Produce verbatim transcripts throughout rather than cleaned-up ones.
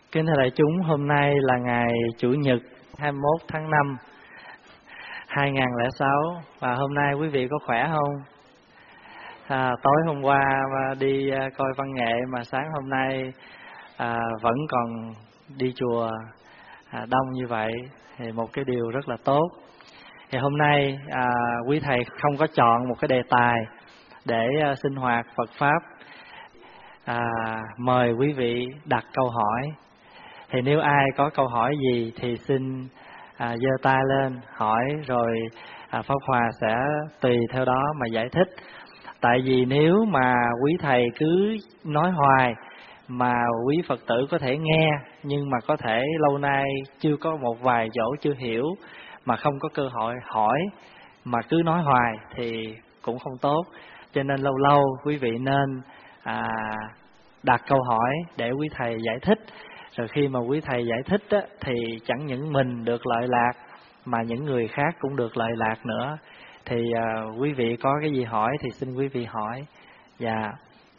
Kính thưa đại chúng, hôm nay là ngày Chủ nhật hai mươi mốt tháng năm hai nghìn không trăm lẻ sáu và hôm nay quý vị có khỏe không? À, tối hôm qua đi coi văn nghệ mà sáng hôm nay à, vẫn còn đi chùa à, đông như vậy thì một cái điều rất là tốt. Thì hôm nay à, quý thầy không có chọn một cái đề tài để à, sinh hoạt Phật pháp, à, mời quý vị đặt câu hỏi. Thì nếu ai có câu hỏi gì thì xin à, giơ tay lên hỏi, rồi à, Pháp Hòa sẽ tùy theo đó mà giải thích. Tại vì nếu mà quý thầy cứ nói hoài mà quý Phật tử có thể nghe, nhưng mà có thể lâu nay chưa có một vài chỗ chưa hiểu mà không có cơ hội hỏi, mà cứ nói hoài thì cũng không tốt. Cho nên lâu lâu quý vị nên à, đặt câu hỏi để quý thầy giải thích. Rồi khi mà quý thầy giải thích á, thì chẳng những mình được lợi lạc mà những người khác cũng được lợi lạc nữa. Thì à, quý vị có cái gì hỏi thì xin quý vị hỏi. Dạ.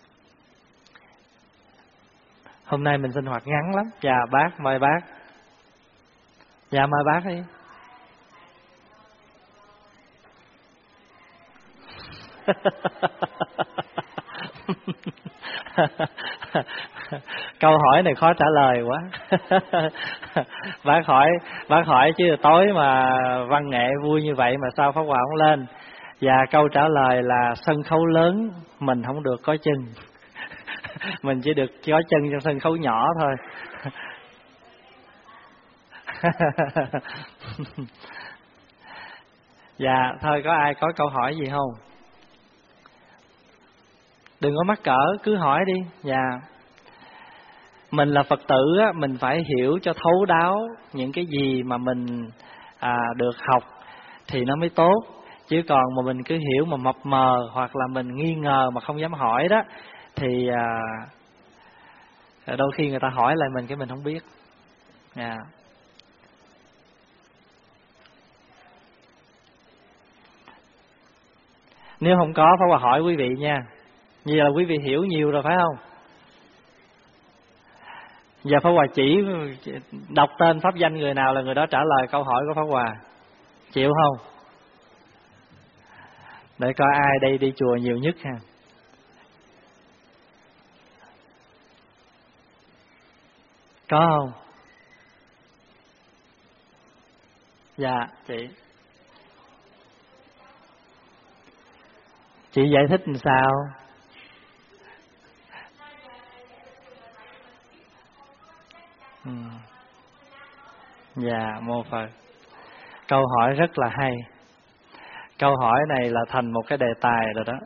Hôm nay mình sinh hoạt ngắn lắm. Dạ bác, mời bác. Dạ mời bác đi. Câu hỏi này khó trả lời quá. Bác hỏi, bác hỏi chứ tối mà văn nghệ vui như vậy mà sao Pháp Hòa không lên? Và câu trả lời là sân khấu lớn mình không được có chân. Mình chỉ được có chân trong sân khấu nhỏ thôi. Dạ, thôi có ai có câu hỏi gì không? Đừng có mắc cỡ, cứ hỏi đi. Dạ. Mình là Phật tử á, mình phải hiểu cho thấu đáo những cái gì mà mình à, được học thì nó mới tốt. Chứ còn mà mình cứ hiểu mà mập mờ hoặc là mình nghi ngờ mà không dám hỏi đó thì à, đôi khi người ta hỏi lại mình cái mình không biết. Yeah. Nếu không có phải hỏi quý vị nha. Như là quý vị hiểu nhiều rồi phải không? Giờ Pháp Hòa chỉ đọc tên pháp danh người nào là người đó trả lời câu hỏi của Pháp Hòa. Chịu không? Để coi ai đây đi chùa nhiều nhất ha. Có không? Dạ chị. Chị giải thích làm sao? Ừ. Dạ mô Phật. Câu hỏi rất là hay. Câu hỏi này là thành một cái đề tài rồi đó.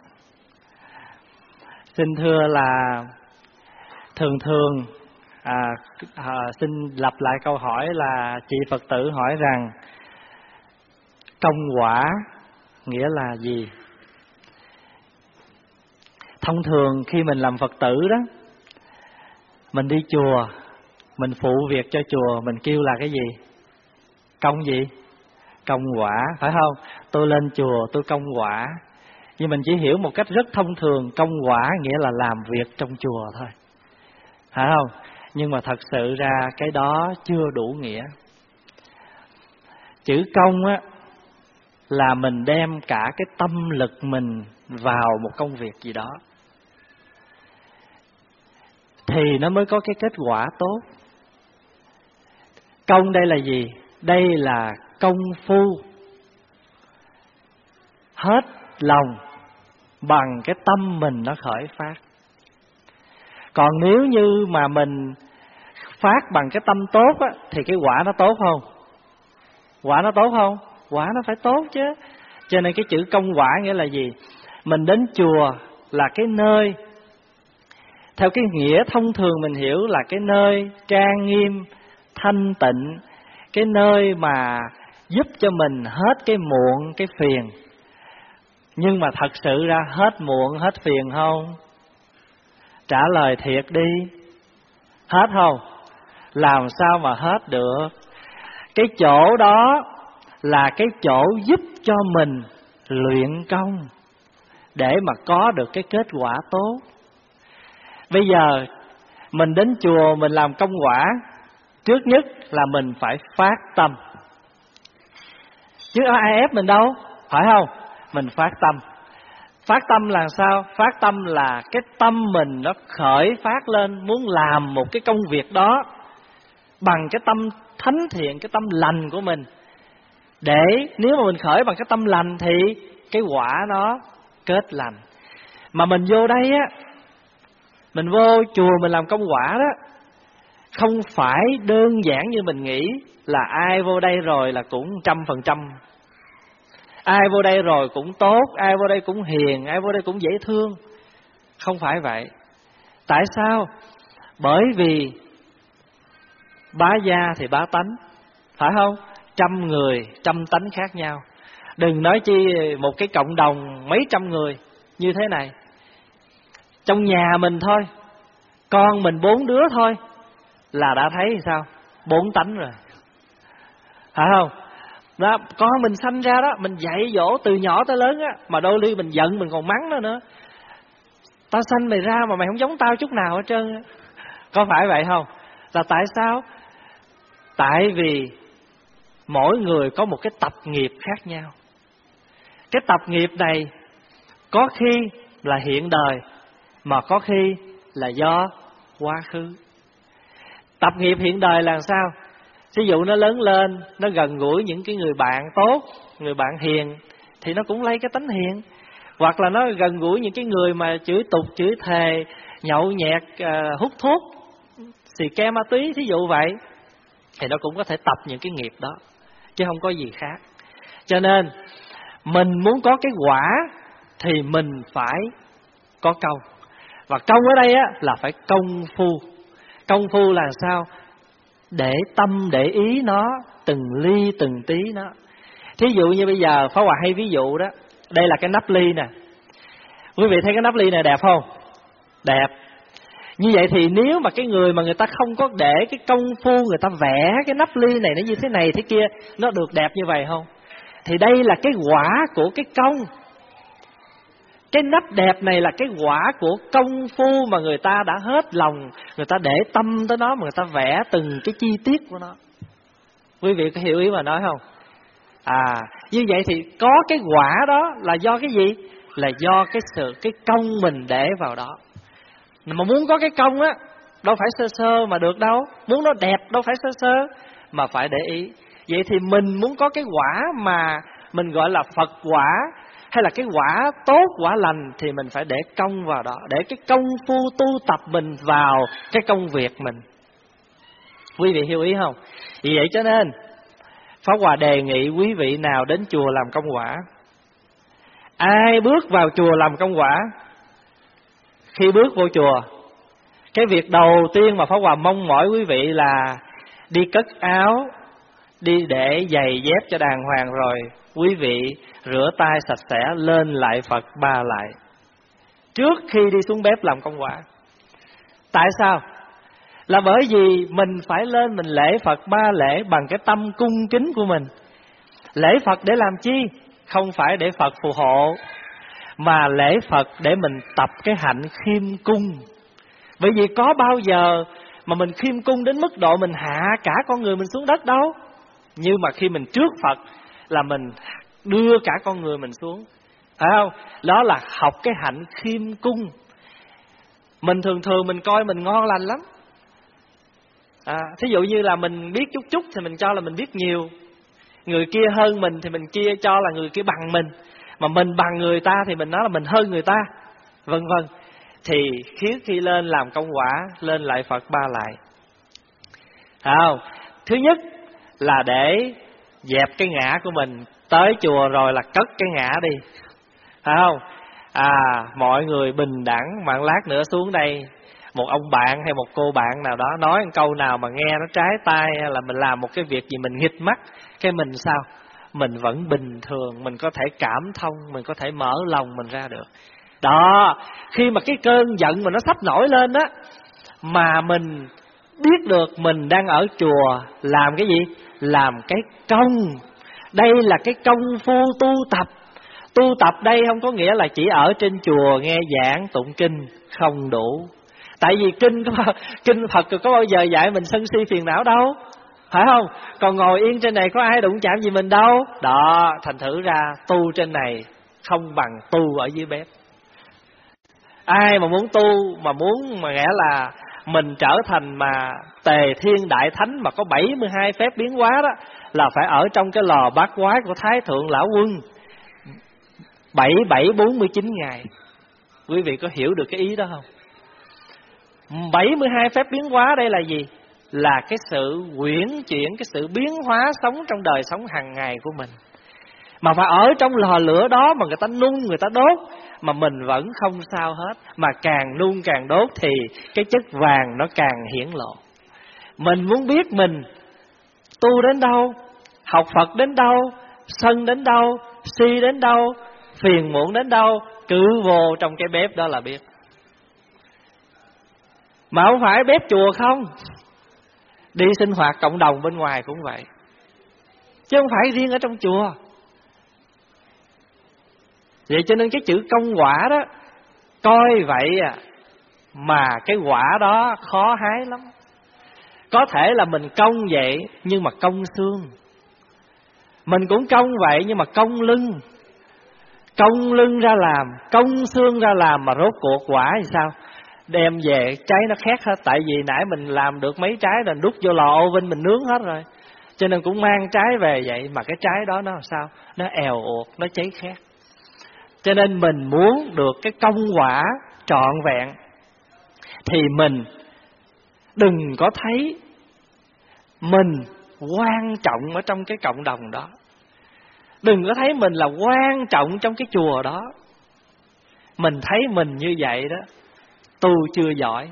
Xin thưa là thường thường à, à, xin lặp lại câu hỏi là chị Phật tử hỏi rằng công quả nghĩa là gì? Thông thường khi mình làm Phật tử đó, mình đi chùa, mình phụ việc cho chùa, mình kêu là cái gì? Công gì? Công quả, phải không? Tôi lên chùa, tôi công quả. Nhưng mình chỉ hiểu một cách rất thông thường, công quả nghĩa là làm việc trong chùa thôi, phải không? Nhưng mà thật sự ra cái đó chưa đủ nghĩa. Chữ công á là mình đem cả cái tâm lực mình vào một công việc gì đó thì nó mới có cái kết quả tốt. Công đây là gì? Đây là công phu hết lòng bằng cái tâm mình nó khởi phát. Còn nếu như mà mình phát bằng cái tâm tốt á, thì cái quả nó tốt không? Quả nó tốt không? Quả nó phải tốt chứ. Cho nên cái chữ công quả nghĩa là gì? Mình đến chùa là cái nơi, theo cái nghĩa thông thường mình hiểu là cái nơi trang nghiêm, thanh tịnh, cái nơi mà giúp cho mình hết cái muộn, cái phiền. Nhưng mà thật sự ra hết muộn, hết phiền không? Trả lời thiệt đi. Hết không? Làm sao mà hết được? Cái chỗ đó là cái chỗ giúp cho mình luyện công để mà có được cái kết quả tốt. Bây giờ mình đến chùa mình làm công quả, trước nhất là mình phải phát tâm. Chứ ai ép mình đâu, phải không? Mình phát tâm. Phát tâm là sao? Phát tâm là cái tâm mình nó khởi phát lên muốn làm một cái công việc đó bằng cái tâm thánh thiện, cái tâm lành của mình. Để nếu mà mình khởi bằng cái tâm lành thì cái quả nó kết lành. Mà mình vô đây á, mình vô chùa mình làm công quả đó, không phải đơn giản như mình nghĩ là ai vô đây rồi là cũng trăm phần trăm. Ai vô đây rồi cũng tốt, ai vô đây cũng hiền, ai vô đây cũng dễ thương. Không phải vậy. Tại sao? Bởi vì bá gia thì bá tánh, phải không? Trăm người, trăm tánh khác nhau. Đừng nói chi một cái cộng đồng mấy trăm người như thế này. Trong nhà mình thôi, con mình bốn đứa thôi là đã thấy sao? Bốn tánh rồi, phải không? Đó, con mình sanh ra đó, mình dạy dỗ từ nhỏ tới lớn á, mà đôi khi mình giận mình còn mắng nó nữa. Tao sanh mày ra mà mày không giống tao chút nào hết trơn. Có phải vậy không? Là tại sao? Tại vì mỗi người có một cái tập nghiệp khác nhau. Cái tập nghiệp này có khi là hiện đời, mà có khi là do quá khứ. Tập nghiệp hiện đời là sao? Ví dụ nó lớn lên, nó gần gũi những cái người bạn tốt, người bạn hiền, thì nó cũng lấy cái tánh hiền. Hoặc là nó gần gũi những cái người mà chửi tục, chửi thề, nhậu nhẹt, uh, hút thuốc, xì ke ma túy, thí dụ vậy, thì nó cũng có thể tập những cái nghiệp đó, chứ không có gì khác. Cho nên mình muốn có cái quả thì mình phải có công. Và công ở đây á, là phải công phu. Công phu là sao? Để tâm để ý nó, từng ly từng tí nó. Thí dụ như bây giờ Pháp Hòa hay ví dụ đó, đây là cái nắp ly nè. Quý vị thấy cái nắp ly này đẹp không? Đẹp. Như vậy thì nếu mà cái người mà người ta không có để cái công phu, người ta vẽ cái nắp ly này nó như thế này thế kia, nó được đẹp như vậy không? Thì đây là cái quả của cái công. Cái nắp đẹp này là cái quả của công phu mà người ta đã hết lòng, người ta để tâm tới nó, mà người ta vẽ từng cái chi tiết của nó. Quý vị có hiểu ý mà nói không? À, như vậy thì có cái quả đó là do cái gì? Là do cái sự, cái công mình để vào đó. Mà muốn có cái công á, đâu phải sơ sơ mà được đâu. Muốn nó đẹp đâu phải sơ sơ, mà phải để ý. Vậy thì mình muốn có cái quả mà mình gọi là Phật quả, hay là cái quả tốt, quả lành, thì mình phải để công vào đó, để cái công phu tu tập mình vào cái công việc mình. Quý vị hiểu ý không? Vì vậy cho nên Pháp Hòa đề nghị quý vị nào đến chùa làm công quả, ai bước vào chùa làm công quả, khi bước vô chùa, cái việc đầu tiên mà Pháp Hòa mong mỏi quý vị là đi cất áo, đi để giày dép cho đàng hoàng, rồi quý vị rửa tay sạch sẽ, lên lại Phật ba lại trước khi đi xuống bếp làm công quả. Tại sao? Là bởi vì mình phải lên mình lễ Phật ba lễ bằng cái tâm cung kính của mình. Lễ Phật để làm chi? Không phải để Phật phù hộ, mà lễ Phật để mình tập cái hạnh khiêm cung. Bởi vì có bao giờ mà mình khiêm cung đến mức độ mình hạ cả con người mình xuống đất đâu. Nhưng mà khi mình trước Phật là mình đưa cả con người mình xuống, phải không? Đó là học cái hạnh khiêm cung. Mình thường thường mình coi mình ngon lành lắm. À, thí dụ như là mình biết chút chút thì mình cho là mình biết nhiều. Người kia hơn mình thì mình kia cho là người kia bằng mình. Mà mình bằng người ta thì mình nói là mình hơn người ta, vân vân. Thì khi khi lên làm công quả, lên lại Phật ba lại. À, không? Thứ nhất là để dẹp cái ngã của mình. Tới chùa rồi là cất cái ngã đi, phải không? À, mọi người bình đẳng, mà lát nữa xuống đây một ông bạn hay một cô bạn nào đó nói một câu nào mà nghe nó trái tai, hay là mình làm một cái việc gì mình nghịch mắt, cái mình sao? Mình vẫn bình thường, mình có thể cảm thông, mình có thể mở lòng mình ra được. Đó, khi mà cái cơn giận mà nó sắp nổi lên á, mà mình biết được mình đang ở chùa làm cái gì? Làm cái công. Đây là cái công phu tu tập. Tu tập đây không có nghĩa là chỉ ở trên chùa nghe giảng tụng kinh, không đủ. Tại vì kinh kinh Phật có bao giờ dạy mình sân si phiền não đâu, phải không? Còn ngồi yên trên này có ai đụng chạm gì mình đâu. Đó, thành thử ra tu trên này không bằng tu ở dưới bếp. Ai mà muốn tu, mà muốn mà nghĩa là mình trở thành mà Tề Thiên Đại Thánh mà có bảy mươi hai phép biến hóa đó, là phải ở trong cái lò bát quái của Thái Thượng Lão Quân bảy bảy bốn mươi chín ngày. Quý vị có hiểu được cái ý đó không? bảy mươi hai phép biến hóa đây là gì? Là cái sự quyển chuyển, cái sự biến hóa sống trong đời sống hàng ngày của mình. Mà phải ở trong lò lửa đó mà người ta nung, người ta đốt, mà mình vẫn không sao hết. Mà càng nung càng đốt thì cái chất vàng nó càng hiển lộ. Mình muốn biết mình tu đến đâu, học Phật đến đâu, sân đến đâu, si đến đâu, phiền muộn đến đâu, cứ vô trong cái bếp đó là biết. Mà không phải bếp chùa không, đi sinh hoạt cộng đồng bên ngoài cũng vậy, chứ không phải riêng ở trong chùa. Vậy cho nên cái chữ công quả đó, coi vậy à, mà cái quả đó khó hái lắm. Có thể là mình công vậy nhưng mà công xương, mình cũng công vậy nhưng mà công lưng. Công lưng ra làm, công xương ra làm, mà rốt cuộc quả thì sao? Đem về trái nó khét hết. Tại vì nãy mình làm được mấy trái rồi đút vô lò oven mình nướng hết rồi, cho nên cũng mang trái về vậy. Mà cái trái đó nó làm sao? Nó èo uột, nó cháy khét. Cho nên mình muốn được cái công quả trọn vẹn thì mình đừng có thấy mình quan trọng ở trong cái cộng đồng đó, đừng có thấy mình là quan trọng trong cái chùa đó. Mình thấy mình như vậy đó, tu chưa giỏi.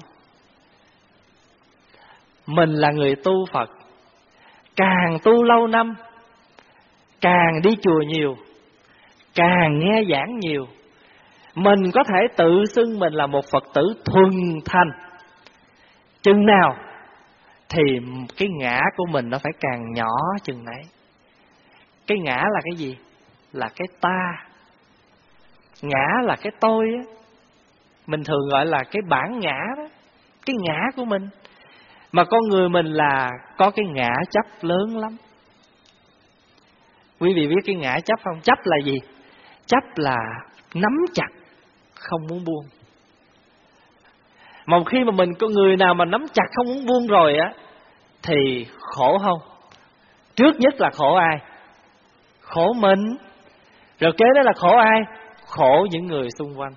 Mình là người tu Phật, càng tu lâu năm, càng đi chùa nhiều, càng nghe giảng nhiều, mình có thể tự xưng mình là một Phật tử thuần thành. Chừng nào thì cái ngã của mình nó phải càng nhỏ chừng nấy. Cái ngã là cái gì? Là cái ta. Ngã là cái tôi á, mình thường gọi là cái bản ngã đó, cái ngã của mình. Mà con người mình là có cái ngã chấp lớn lắm. Quý vị biết cái ngã chấp không? Chấp là gì? Chấp là nắm chặt, không muốn buông. Mà khi mà mình có người nào mà nắm chặt không muốn buông rồi á, thì khổ không? Trước nhất là khổ ai? Khổ mình. Rồi kế đó là khổ ai? Khổ những người xung quanh.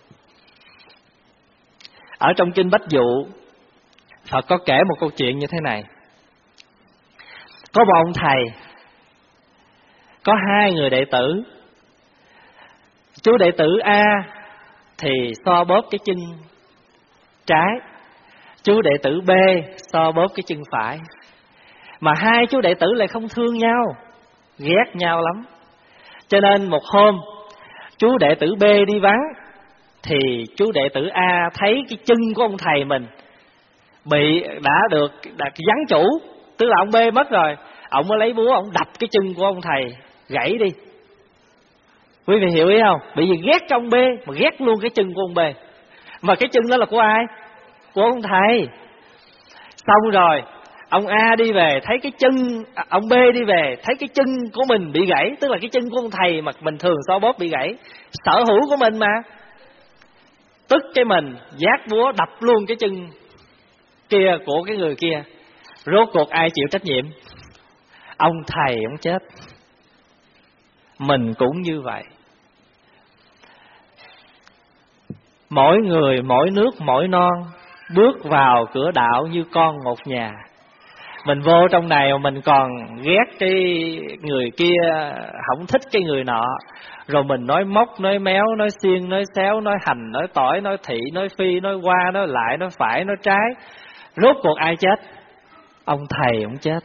Ở trong Kinh Bách Dụ, Phật có kể một câu chuyện như thế này. Có một ông thầy, có hai người đệ tử. Chú đệ tử A thì so bóp cái chân trái, chú đệ tử B so bóp cái chân phải. Mà hai chú đệ tử lại không thương nhau, ghét nhau lắm. Cho nên một hôm chú đệ tử B đi vắng, thì chú đệ tử A thấy cái chân của ông thầy mình bị đã được đã vắng chủ, tức là ông B mất rồi, ông mới lấy búa ông đập cái chân của ông thầy gãy đi. Quý vị hiểu ý không? Bởi vì ghét ông B mà ghét luôn cái chân của ông B. Mà cái chân đó là của ai? Của ông thầy. Xong rồi ông A đi về thấy cái chân, ông B đi về thấy cái chân của mình bị gãy, tức là cái chân của ông thầy mà mình thường so bóp bị gãy, sở hữu của mình mà. Tức cái mình vác búa đập luôn cái chân kia của cái người kia. Rốt cuộc ai chịu trách nhiệm? Ông thầy ông chết. Mình cũng như vậy. Mỗi người mỗi nước mỗi non, bước vào cửa đạo như con một nhà. Mình vô trong này mà mình còn ghét cái người kia, không thích cái người nọ, rồi mình nói móc, nói méo, nói xiên, nói xéo, nói hành, nói tỏi, nói thị, nói phi, nói qua, nói lại, nói phải, nói trái. Rốt cuộc ai chết? Ông thầy ông chết.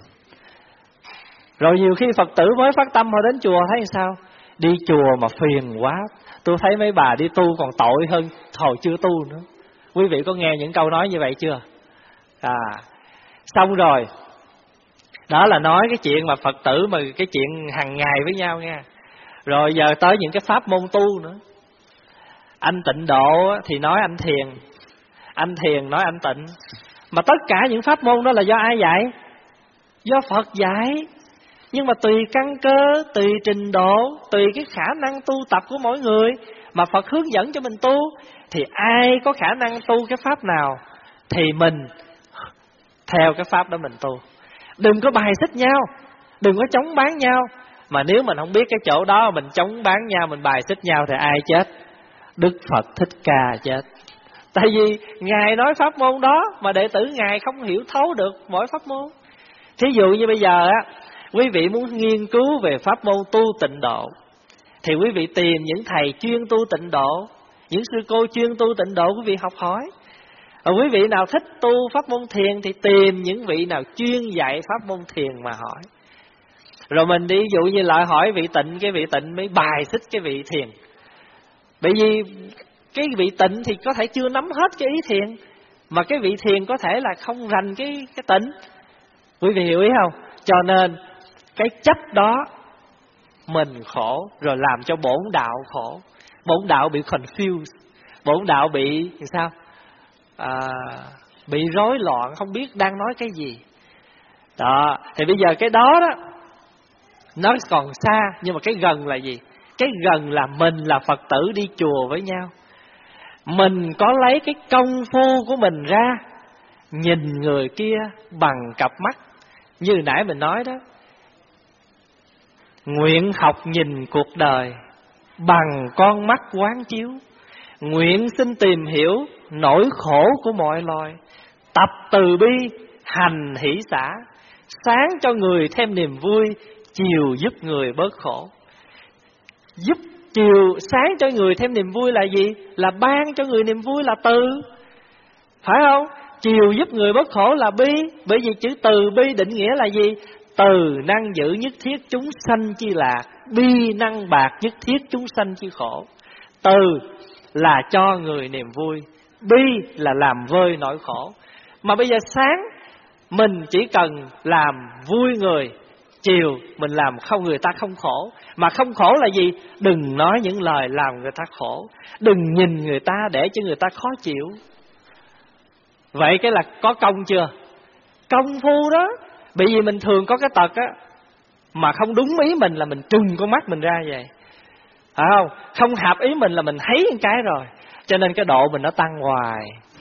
Rồi nhiều khi Phật tử mới phát tâm họ đến chùa thấy sao? Đi chùa mà phiền quá, tôi thấy mấy bà đi tu còn tội hơn hồi chưa tu nữa. Quý vị có nghe những câu nói như vậy chưa? À, xong rồi, đó là nói cái chuyện mà Phật tử mà cái chuyện hàng ngày với nhau nha. Rồi giờ tới những cái pháp môn tu nữa. Anh tịnh độ thì nói anh thiền, anh thiền nói anh tịnh. Mà tất cả những pháp môn đó là do ai dạy? Do Phật dạy. Nhưng mà tùy căn cơ, tùy trình độ, tùy cái khả năng tu tập của mỗi người mà Phật hướng dẫn cho mình tu. Thì ai có khả năng tu cái pháp nào thì mình theo cái pháp đó mình tu. Đừng có bài xích nhau, đừng có chống bán nhau. Mà nếu mình không biết cái chỗ đó mình chống bán nhau, mình bài xích nhau thì ai chết? Đức Phật Thích Ca chết. Tại vì Ngài nói pháp môn đó mà đệ tử Ngài không hiểu thấu được mỗi pháp môn. Thí dụ như bây giờ á, quý vị muốn nghiên cứu về pháp môn tu tịnh độ thì quý vị tìm những thầy chuyên tu tịnh độ, những sư cô chuyên tu tịnh độ quý vị học hỏi. Và quý vị nào thích tu pháp môn thiền thì tìm những vị nào chuyên dạy pháp môn thiền mà hỏi. Rồi mình đi, ví dụ như lại hỏi vị tịnh, cái vị tịnh mới bài xích cái vị thiền. Bởi vì cái vị tịnh thì có thể chưa nắm hết cái ý thiền, mà cái vị thiền có thể là không rành cái, cái tịnh. Quý vị hiểu ý không? Cho nên cái chấp đó mình khổ, rồi làm cho bổn đạo khổ. Bổn đạo bị confused, bổn đạo bị sao? À, bị rối loạn, không biết đang nói cái gì. Đó, thì bây giờ cái đó đó nó còn xa, nhưng mà cái gần là gì? Cái gần là mình là Phật tử đi chùa với nhau. Mình có lấy cái công phu của mình ra nhìn người kia bằng cặp mắt như nãy mình nói đó. Nguyện học nhìn cuộc đời bằng con mắt quán chiếu. Nguyện xin tìm hiểu nỗi khổ của mọi loài. Tập từ bi, hành hỷ xả. Sáng cho người thêm niềm vui, chiều giúp người bớt khổ. Giúp chiều sáng cho người thêm niềm vui là gì? Là ban cho người niềm vui là từ. Phải không? Chiều giúp người bớt khổ là bi. Bởi vì chữ từ bi định nghĩa là gì? Từ năng giữ nhất thiết chúng sanh chi lạc, bi năng bạc nhất thiết chúng sanh chi khổ. Từ là cho người niềm vui, bi là làm vơi nỗi khổ. Mà bây giờ sáng mình chỉ cần làm vui người, chiều mình làm không người ta không khổ. Mà không khổ là gì? Đừng nói những lời làm người ta khổ, đừng nhìn người ta để cho người ta khó chịu. Vậy cái là có công chưa? Công phu đó. Bởi vì mình thường có cái tật á, mà không đúng ý mình là mình trừng con mắt mình ra vậy. Phải không? Không hợp ý mình là mình thấy một cái rồi. Cho nên cái độ mình nó tăng hoài.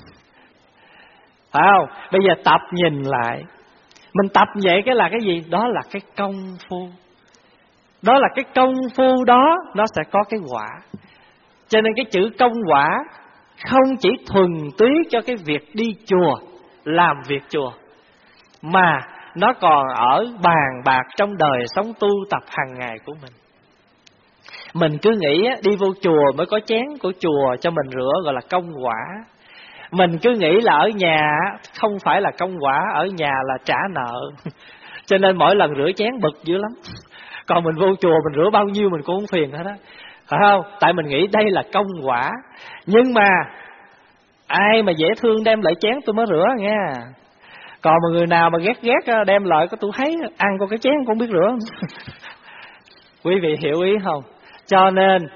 Phải không? Bây giờ tập nhìn lại. Mình tập vậy cái là cái gì? Đó là cái công phu. Đó là cái công phu đó, nó sẽ có cái quả. Cho nên cái chữ công quả không chỉ thuần túy cho cái việc đi chùa, làm việc chùa, mà nó còn ở bàn bạc trong đời sống tu tập hàng ngày của mình. Mình cứ nghĩ đi vô chùa mới có chén của chùa cho mình rửa gọi là công quả. Mình cứ nghĩ là ở nhà không phải là công quả, ở nhà là trả nợ. Cho nên mỗi lần rửa chén bực dữ lắm. Còn mình vô chùa mình rửa bao nhiêu mình cũng không phiền hết á. Phải không? Tại mình nghĩ đây là công quả. Nhưng mà ai mà dễ thương đem lại chén tôi mới rửa nha. Còn mà người nào mà ghét ghét đem lại có tôi thấy ăn con cái chén cũng biết rửa. Quý vị hiểu ý không? Cho nên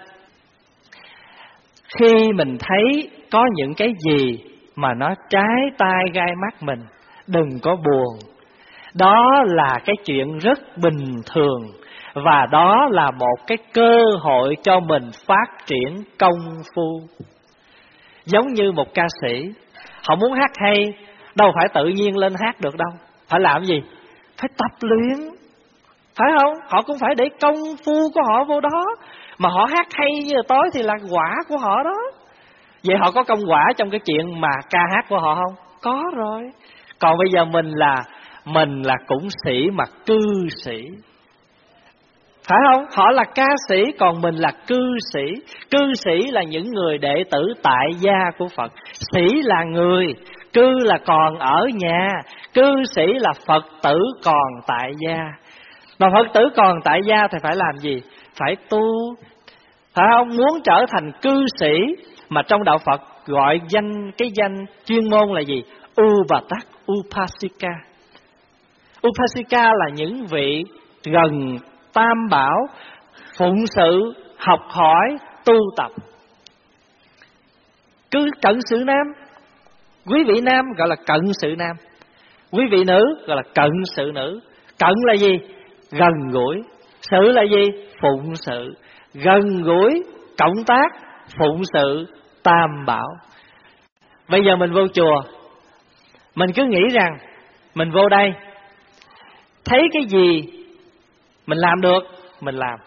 khi mình thấy có những cái gì mà nó trái tai gai mắt mình, đừng có buồn. Đó là cái chuyện rất bình thường. Và đó là một cái cơ hội cho mình phát triển công phu. Giống như một ca sĩ, họ muốn hát hay, đâu phải tự nhiên lên hát được đâu. Phải làm gì? Phải tập luyện. Phải không? Họ cũng phải để công phu của họ vô đó. Mà họ hát hay như là tối thì là quả của họ đó. Vậy họ có công quả trong cái chuyện mà ca hát của họ không? Có rồi. Còn bây giờ mình là Mình là cũng sĩ mà cư sĩ. Phải không? Họ là ca sĩ, còn mình là cư sĩ. Cư sĩ là những người đệ tử tại gia của Phật. Sĩ là người, cư là còn ở nhà. Cư sĩ là Phật tử còn tại gia. Mà Phật tử còn tại gia thì phải làm gì? Phải tu. Phải không? Muốn trở thành cư sĩ, mà trong đạo Phật gọi danh, cái danh chuyên môn là gì? Upatak, Upasika. Upasika là những vị gần Tam Bảo, phụng sự, học hỏi, tu tập. Cứ Cận Sự Nam Quý vị nam gọi là cận sự nam, quý vị nữ gọi là cận sự nữ. Cận là gì? Gần gũi. Sự là gì? Phụng sự. Gần gũi, cộng tác, phụng sự, tam bảo. Bây giờ mình vô chùa, mình cứ nghĩ rằng mình vô đây, thấy cái gì mình làm được, mình làm.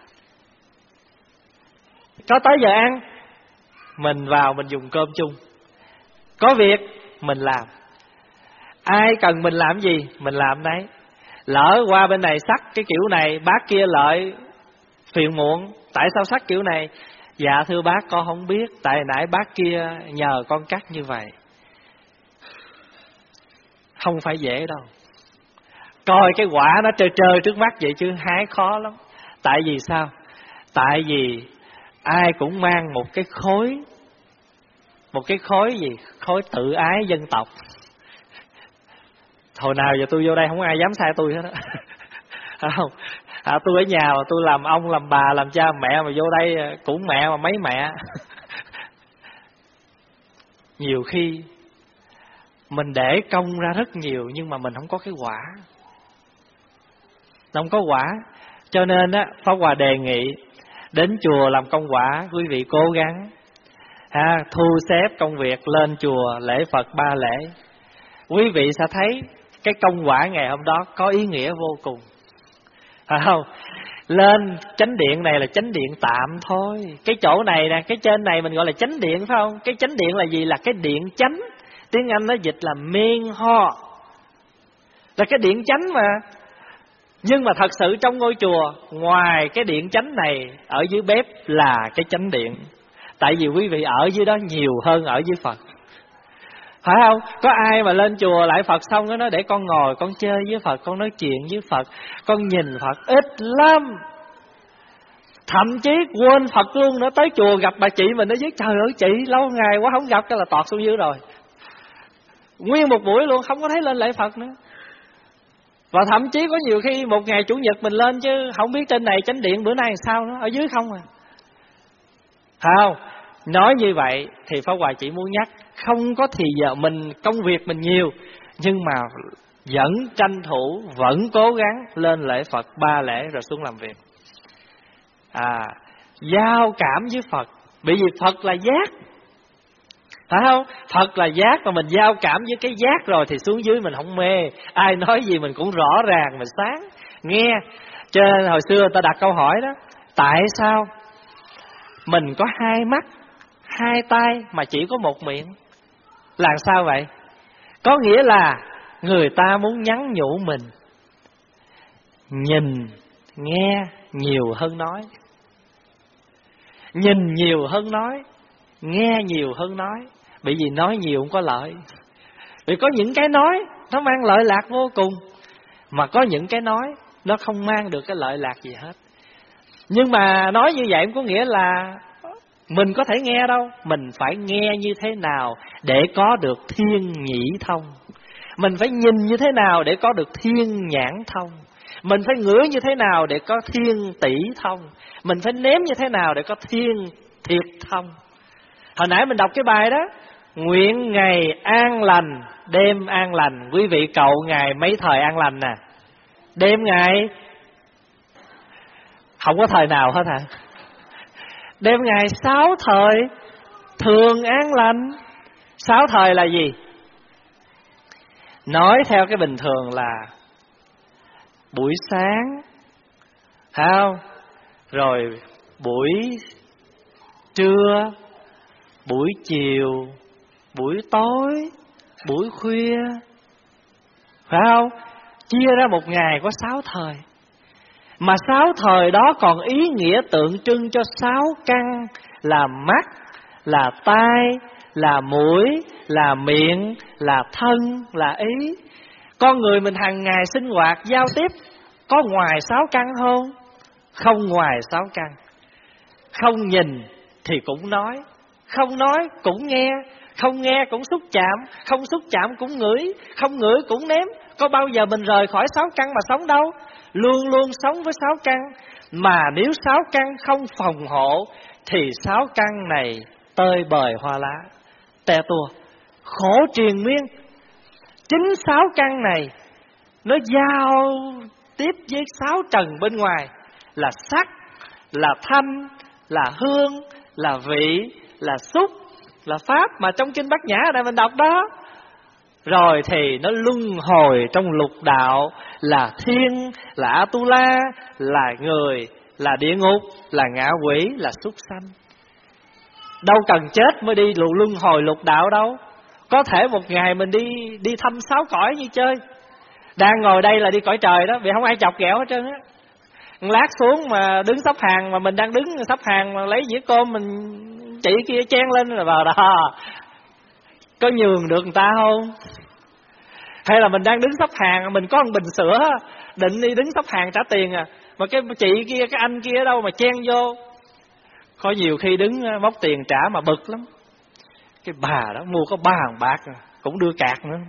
Có tới giờ ăn, mình vào mình dùng cơm chung. Có việc, mình làm. Ai cần mình làm gì, mình làm đấy. Lỡ qua bên này sắc cái kiểu này, bác kia lợi phiền muộn, tại sao sắc kiểu này? Dạ thưa bác, con không biết, tại nãy bác kia nhờ con cắt như vậy. Không phải dễ đâu. Coi cái quả nó trơ trơ trước mắt vậy chứ hái khó lắm. Tại vì sao? Tại vì ai cũng mang một cái khối, một cái khối gì? Khối tự ái dân tộc. Hồi nào giờ tôi vô đây không ai dám sai tôi hết á. Không, à, tôi ở nhà mà tôi làm ông, làm bà, làm cha, mẹ, mà vô đây cũng mẹ mà mấy mẹ. Nhiều khi mình để công ra rất nhiều nhưng mà mình không có cái quả, không có quả. Cho nên á, Pháp Hòa đề nghị đến chùa làm công quả, quý vị cố gắng ha, thu xếp công việc lên chùa lễ Phật ba lễ. Quý vị sẽ thấy cái công quả ngày hôm đó có ý nghĩa vô cùng, phải không? Lên chánh điện này là chánh điện tạm thôi. Cái chỗ này nè, cái trên này mình gọi là chánh điện, phải không? Cái chánh điện là gì? Là cái điện chánh. Tiếng Anh nó dịch là main hall, là cái điện chánh mà. Nhưng mà thật sự trong ngôi chùa, ngoài cái điện chánh này, ở dưới bếp là cái chánh điện. Tại vì quý vị ở dưới đó nhiều hơn ở dưới Phật, phải không? Có ai mà lên chùa lại Phật xong nó nói để con ngồi con chơi với Phật, con nói chuyện với Phật, con nhìn Phật, ít lắm. Thậm chí quên Phật luôn nữa. Tới chùa gặp bà chị mình, nó viết trời ơi chị lâu ngày quá không gặp, cái là tọt xuống dưới rồi. Nguyên một buổi luôn không có thấy lên lễ Phật nữa. Và thậm chí có nhiều khi một ngày Chủ nhật mình lên chứ không biết trên này chánh điện bữa nay làm sao nữa, ở dưới không à. Phải không? Nói như vậy thì Pháp Hòa chỉ muốn nhắc, không có thì giờ mình công việc mình nhiều, nhưng mà vẫn tranh thủ, vẫn cố gắng lên lễ Phật ba lễ rồi xuống làm việc. À, giao cảm với Phật, bởi vì Phật là giác, phải không? Phật là giác, mà mình giao cảm với cái giác rồi thì xuống dưới mình không mê. Ai nói gì mình cũng rõ ràng, mình sáng nghe. Cho nên hồi xưa người ta đặt câu hỏi đó, tại sao mình có hai mắt, hai tay mà chỉ có một miệng? Làm sao vậy? Có nghĩa là người ta muốn nhắn nhủ mình nhìn, nghe nhiều hơn nói. Nhìn nhiều hơn nói, nghe nhiều hơn nói. Bởi vì nói nhiều không có lợi. Vì có những cái nói nó mang lợi lạc vô cùng, mà có những cái nói nó không mang được cái lợi lạc gì hết. Nhưng mà nói như vậy không có nghĩa là mình có thể nghe đâu. Mình phải nghe như thế nào để có được thiên nhĩ thông. Mình phải nhìn như thế nào để có được thiên nhãn thông. Mình phải ngửi như thế nào để có thiên tỷ thông. Mình phải nếm như thế nào để có thiên thiệt thông. Hồi nãy mình đọc cái bài đó, nguyện ngày an lành, đêm an lành. Quý vị cầu ngày mấy thời an lành nè? Đêm ngày không có thời nào hết hả? Đêm ngày sáu thời thường an lành. Sáu thời là gì? Nói theo cái bình thường là buổi sáng, phải không? Rồi buổi trưa, buổi chiều, buổi tối, buổi khuya, phải không? Chia ra một ngày có sáu thời. Mà sáu thời đó còn ý nghĩa tượng trưng cho sáu căn, là mắt, là tai, là mũi, là miệng, là thân, là ý. Con người mình hàng ngày sinh hoạt, giao tiếp có ngoài sáu căn không? Không ngoài sáu căn. Không nhìn thì cũng nói, không nói cũng nghe, không nghe cũng xúc chạm, không xúc chạm cũng ngửi, không ngửi cũng nếm. Có bao giờ mình rời khỏi sáu căn mà sống đâu. Luôn luôn sống với sáu căn. Mà nếu sáu căn không phòng hộ thì sáu căn này tơi bời hoa lá, te tua. khổ triền miên. Chính sáu căn này nó giao tiếp với sáu trần bên ngoài, là sắc, là thanh, là hương, là vị, là xúc, là pháp, mà trong kinh Bát Nhã này mình đọc đó. Rồi thì nó luân hồi trong lục đạo, là thiên, là Atula, là người, là địa ngục, là ngạ quỷ, là súc sanh. Đâu cần chết mới đi luân hồi lục đạo đâu. Có thể một ngày mình đi đi thăm sáu cõi như chơi. Đang ngồi đây là đi cõi trời đó, vì không ai chọc ghẹo hết trơn á. Lát xuống mà đứng sắp hàng, mà mình đang đứng sắp hàng mà lấy dĩa cơm mình chị kia chen lên là vào đó. Có nhường được người ta không? Hay là mình đang đứng sắp hàng, mình có một bình sữa, định đi đứng sắp hàng trả tiền à, mà cái chị kia, cái anh kia ở đâu mà chen vô. Có nhiều khi đứng móc tiền trả mà bực lắm. Cái bà đó mua có ba ngàn bạc cũng đưa cạc nữa.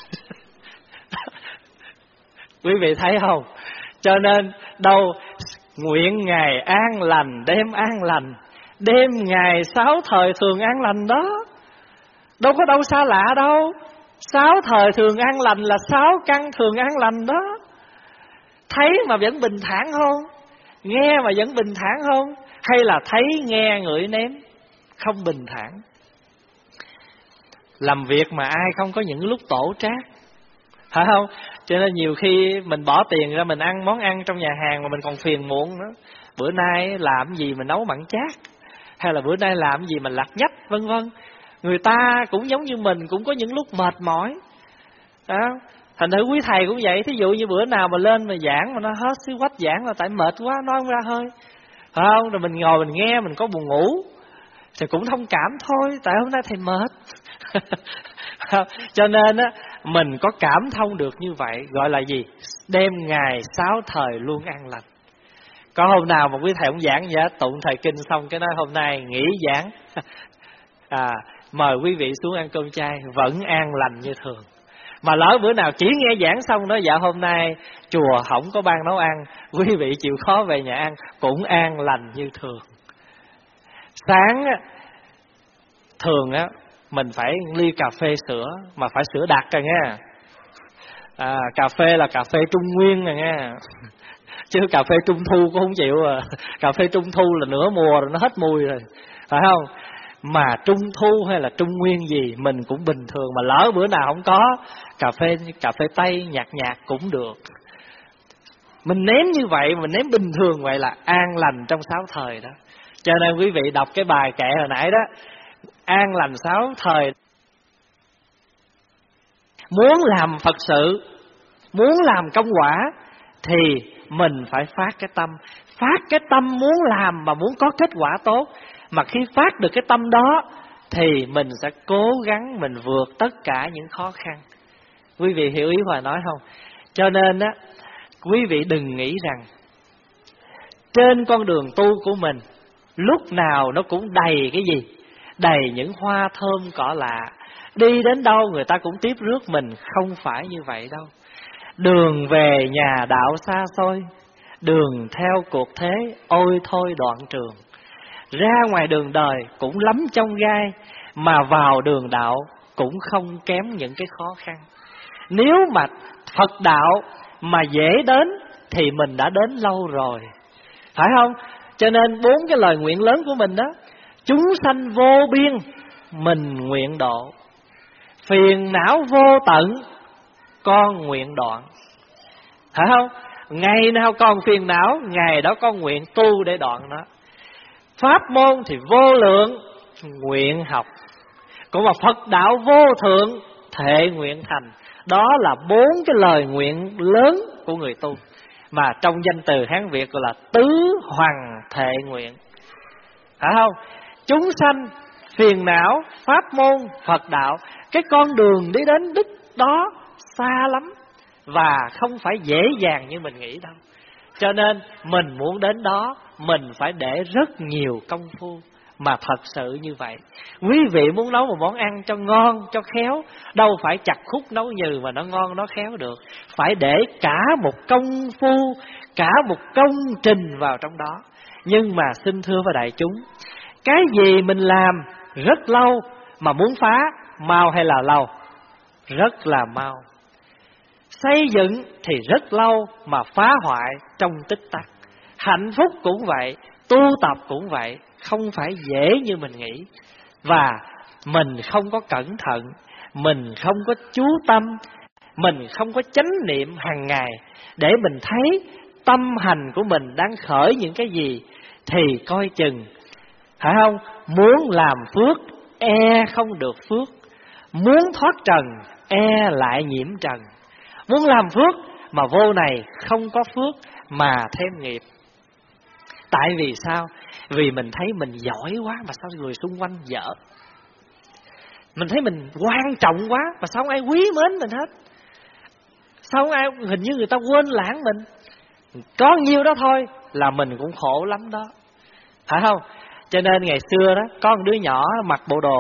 Quý vị thấy không? Cho nên đâu nguyện ngày an lành, đêm an lành, đêm ngày sáu thời thường an lành đó. Đâu có đâu xa lạ đâu. Sáu thời thường an lành là sáu căn thường an lành đó. Thấy mà vẫn bình thản không? Nghe mà vẫn bình thản không? Hay là thấy, nghe, ngửi, nếm không bình thản? Làm việc mà ai không có những lúc tổ trác, phải không? Cho nên nhiều khi mình bỏ tiền ra mình ăn món ăn trong nhà hàng mà mình còn phiền muộn nữa. Bữa nay làm gì mà nấu mặn chát, hay là bữa nay làm gì mà lặt nhách, vân vân. Người ta cũng giống như mình, cũng có những lúc mệt mỏi đó. Thành thử quý thầy cũng vậy. Thí dụ như bữa nào mà lên mà giảng mà nó hết xíu quách giảng là tại mệt quá, nói không ra hơi, phải không? Rồi mình ngồi mình nghe, mình có buồn ngủ thì cũng thông cảm thôi, tại hôm nay thầy mệt. Cho nên á, mình có cảm thông được như vậy, gọi là gì? Đêm ngày sáu thời luôn an lành. Có hôm nào mà quý thầy cũng giảng vậy, tụng thời kinh xong cái nói hôm nay nghỉ giảng, à, mời quý vị xuống ăn cơm chay, vẫn an lành như thường. Mà lỡ bữa nào chỉ nghe giảng xong đó, dạ hôm nay chùa không có ban nấu ăn, quý vị chịu khó về nhà ăn, cũng an lành như thường. Sáng á, thường á mình phải ly cà phê sữa, mà phải sữa đặc rồi nha. À, cà phê là cà phê Trung Nguyên rồi nha. Chứ cà phê Trung Thu cũng không chịu à. Cà phê Trung Thu là nửa mùa rồi nó hết mùi rồi, phải không? Mà Trung Thu hay là Trung Nguyên gì mình cũng bình thường. Mà lỡ bữa nào không có cà phê cà phê Tây nhạt nhạt cũng được. Mình nếm như vậy, mình nếm bình thường vậy là an lành trong sáu thời đó. Cho nên quý vị đọc cái bài kệ hồi nãy đó, an lành sáu thời. Muốn làm Phật sự, muốn làm công quả thì mình phải phát cái tâm. Phát cái tâm muốn làm mà muốn có kết quả tốt. Mà khi phát được cái tâm đó thì mình sẽ cố gắng mình vượt tất cả những khó khăn. Quý vị hiểu ý Hòa nói không? Cho nên á, quý vị đừng nghĩ rằng trên con đường tu của mình lúc nào nó cũng đầy cái gì? Đầy những hoa thơm cỏ lạ. Đi đến đâu người ta cũng tiếp rước mình. Không phải như vậy đâu. Đường về nhà đạo xa xôi, đường theo cuộc thế ôi thôi đoạn trường. Ra ngoài đường đời cũng lắm trong gai, mà vào đường đạo cũng không kém những cái khó khăn. Nếu mà Phật đạo mà dễ đến thì mình đã đến lâu rồi, phải không? Cho nên bốn cái lời nguyện lớn của mình đó: chúng sanh vô biên mình nguyện độ, phiền não vô tận con nguyện đoạn. Phải không? Ngày nào còn phiền não, ngày đó con nguyện tu để đoạn nó. Pháp môn thì vô lượng nguyện học, cũng mà Phật đạo vô thượng thệ nguyện thành. Đó là bốn cái lời nguyện lớn của người tu, mà trong danh từ Hán Việt gọi là tứ hoàng thệ nguyện. Phải không? Chúng sanh, phiền não, pháp môn, Phật đạo. Cái con đường đi đến đích đó xa lắm, và không phải dễ dàng như mình nghĩ đâu. Cho nên mình muốn đến đó, mình phải để rất nhiều công phu. Mà thật sự như vậy, quý vị muốn nấu một món ăn cho ngon, cho khéo, đâu phải chặt khúc nấu nhừ mà nó ngon, nó khéo được. Phải để cả một công phu, cả một công trình vào trong đó. Nhưng mà xin thưa với đại chúng, cái gì mình làm rất lâu mà muốn phá mau hay là lâu? Rất là mau. Xây dựng thì rất lâu mà phá hoại trong tích tắc. Hạnh phúc cũng vậy, tu tập cũng vậy, không phải dễ như mình nghĩ. Và mình không có cẩn thận, mình không có chú tâm, mình không có chánh niệm hàng ngày để mình thấy tâm hành của mình đang khởi những cái gì, thì coi chừng, phải không? Muốn làm phước e không được phước, muốn thoát trần e lại nhiễm trần. Muốn làm phước mà vô này không có phước mà thêm nghiệp. Tại vì sao? Vì mình thấy mình giỏi quá mà sao người xung quanh dở. Mình thấy mình quan trọng quá mà sao không ai quý mến mình hết. Sao không ai, hình như người ta quên lãng mình. Có nhiêu đó thôi là mình cũng khổ lắm đó, phải không? Cho nên ngày xưa đó, có một đứa nhỏ mặc bộ đồ,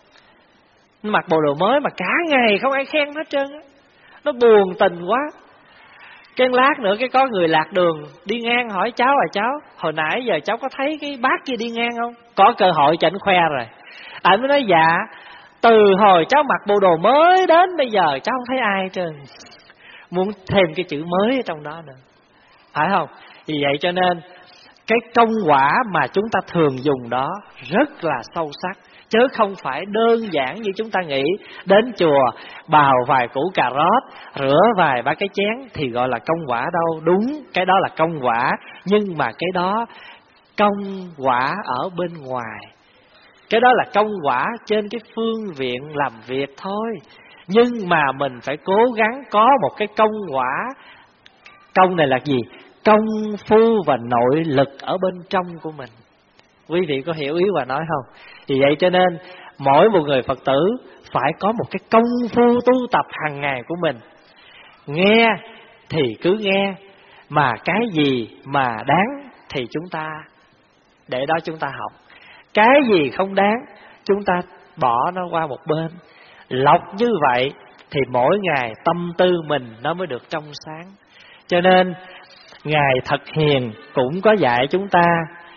nó mặc bộ đồ mới mà cả ngày không ai khen nó hết trơn á. Nó buồn tình quá. Cái lát nữa cái có người lạc đường đi ngang hỏi cháu à cháu, hồi nãy giờ cháu có thấy cái bác kia đi ngang không? Có cơ hội cho anh khoe rồi. Anh mới nói dạ, từ hồi cháu mặc bộ đồ mới đến bây giờ cháu không thấy ai hết trơn. Muốn thêm cái chữ mới ở trong đó nữa, phải không? Vì vậy cho nên cái công quả mà chúng ta thường dùng đó rất là sâu sắc, chứ không phải đơn giản như chúng ta nghĩ. Đến chùa bào vài củ cà rốt, rửa vài ba cái chén thì gọi là công quả đâu. Đúng, cái đó là công quả, nhưng mà cái đó công quả ở bên ngoài. Cái đó là công quả trên cái phương viện làm việc thôi. Nhưng mà mình phải cố gắng có một cái công quả. Công này là gì? Công phu và nội lực ở bên trong của mình. Quý vị có hiểu ý Hòa nói không? Vì vậy cho nên mỗi một người Phật tử phải có một cái công phu tu tập hàng ngày của mình. Nghe thì cứ nghe, mà cái gì mà đáng thì chúng ta để đó chúng ta học. Cái gì không đáng chúng ta bỏ nó qua một bên. Lọc như vậy thì mỗi ngày tâm tư mình nó mới được trong sáng. Cho nên Ngài Thật Hiền cũng có dạy chúng ta,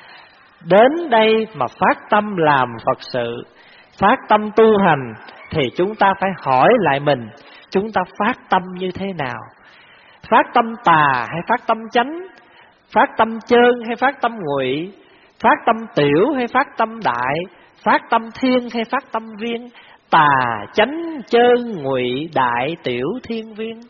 đến đây mà phát tâm làm Phật sự, phát tâm tu hành, thì chúng ta phải hỏi lại mình, chúng ta phát tâm như thế nào? Phát tâm tà hay phát tâm chánh? Phát tâm chơn hay phát tâm ngụy? Phát tâm tiểu hay phát tâm đại? Phát tâm thiên hay phát tâm viên? Tà, chánh, chơn, ngụy, đại, tiểu, thiên, viên.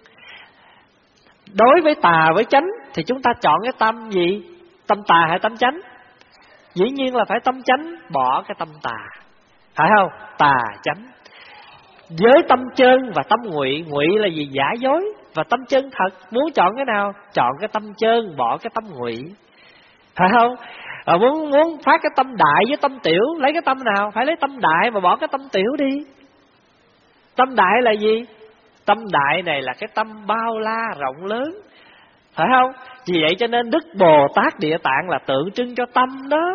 Đối với tà với chánh thì chúng ta chọn cái tâm gì? Tâm tà hay tâm chánh? Dĩ nhiên là phải tâm chánh, bỏ cái tâm tà, phải không? Tà chánh. Với tâm chơn và tâm ngụy, ngụy là gì? Giả dối. Và tâm chân thật, muốn chọn cái nào? Chọn cái tâm chơn, bỏ cái tâm ngụy, phải không? À, muốn muốn phát cái tâm đại với tâm tiểu, lấy cái tâm nào? Phải lấy tâm đại mà bỏ cái tâm tiểu đi. Tâm đại là gì? Tâm đại này là cái tâm bao la rộng lớn, phải không? Vì vậy cho nên Đức Bồ Tát Địa Tạng là tượng trưng cho tâm đó.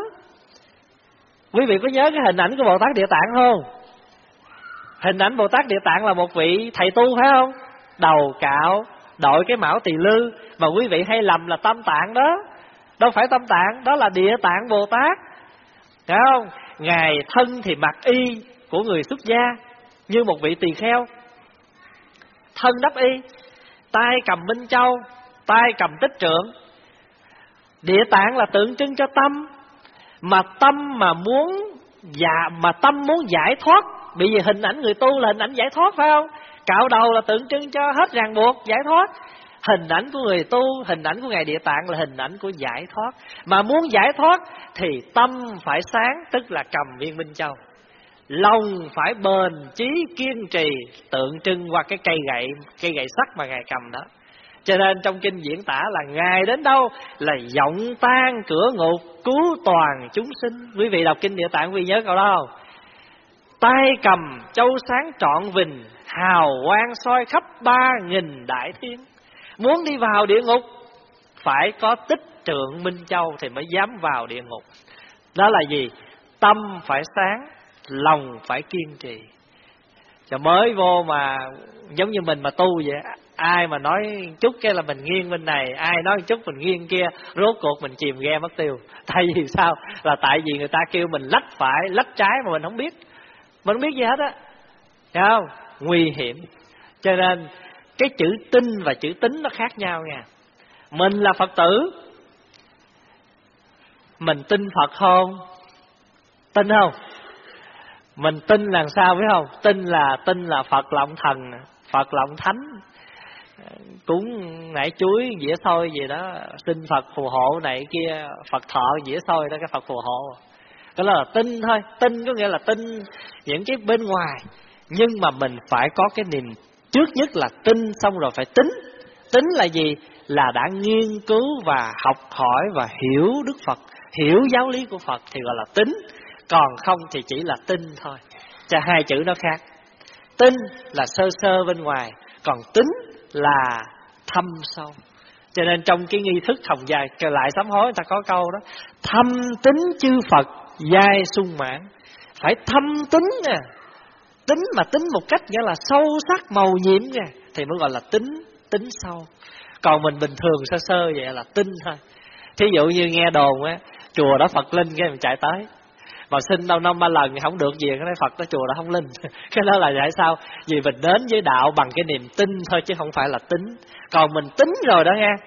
Quý vị có nhớ cái hình ảnh của Bồ Tát Địa Tạng không? Hình ảnh Bồ Tát Địa Tạng là một vị thầy tu, phải không? Đầu cạo, đội cái mão tỳ lư, mà quý vị hay lầm là Tâm Tạng đó. Đâu phải Tâm Tạng, đó là Địa Tạng Bồ Tát, phải không? Ngài thân thì mặc y của người xuất gia, như một vị tỳ kheo, thân đắp y, tay cầm minh châu, tay cầm tích trượng. Địa Tạng là tượng trưng cho tâm. Mà tâm mà muốn dạ, mà tâm muốn giải thoát, bởi vì hình ảnh người tu là hình ảnh giải thoát, phải không? Cạo đầu là tượng trưng cho hết ràng buộc, giải thoát. Hình ảnh của người tu, hình ảnh của Ngài Địa Tạng là hình ảnh của giải thoát. Mà muốn giải thoát thì tâm phải sáng, tức là cầm viên minh châu. Lòng phải bền chí kiên trì, tượng trưng qua cái cây gậy, cây gậy sắt mà Ngài cầm đó. Cho nên trong kinh diễn tả là Ngài đến đâu là vọng tan cửa ngục, cứu toàn chúng sinh. Quý vị đọc kinh Địa Tạng quý vị nhớ câu đó không? Tay cầm châu sáng trọn vình, hào quang soi khắp ba nghìn đại thiên. Muốn đi vào địa ngục phải có tích trượng minh châu thì mới dám vào địa ngục. Đó là gì? Tâm phải sáng, lòng phải kiên trì. Cho mới vô mà giống như mình mà tu vậy, ai mà nói chút cái là mình nghiêng bên này, ai nói chút mình nghiêng kia, rốt cuộc mình chìm ghe mất tiêu. Tại vì sao? Là tại vì người ta kêu mình lách phải, lách trái mà mình không biết. Mình không biết gì hết á. Thấy không? Nguy hiểm. Cho nên cái chữ tin và chữ tín nó khác nhau nha. Mình là Phật tử, mình tin Phật không? Tin không? Mình tin làm sao biết không? Tin là tin là Phật là ông thần, Phật là ông thánh, cúng nải chuối dĩa xôi gì đó, xin Phật phù hộ này kia, Phật thọ dĩa xôi đó, cái Phật phù hộ. Cái đó là tin thôi. Tin có nghĩa là tin những cái bên ngoài, nhưng mà mình phải có cái niềm, trước nhất là tin, xong rồi phải tính. Tính là gì? Là đã nghiên cứu và học hỏi và hiểu Đức Phật, hiểu giáo lý của Phật thì gọi là tính. Còn không thì chỉ là tin thôi. Cho hai chữ nó khác. Tin là sơ sơ bên ngoài, còn tính là thâm sâu. Cho nên trong cái nghi thức hồng dài lại sám hối, người ta có câu đó: thâm tính chư Phật giai sung mãn. Phải thâm tính nè. Tính mà tính một cách nghĩa là sâu sắc màu nhiệm nè, thì mới gọi là tính, tính sâu. Còn mình bình thường sơ sơ vậy là tin thôi. Thí dụ như nghe đồn á, chùa đó Phật linh, cái mình chạy tới mà xin đâu năm ba lần thì không được gì, cái nói Phật đó chùa đó không linh. Cái đó là tại sao? Vì mình đến với đạo bằng cái niềm tin thôi, chứ không phải là tính. Còn mình tính rồi đó nghe,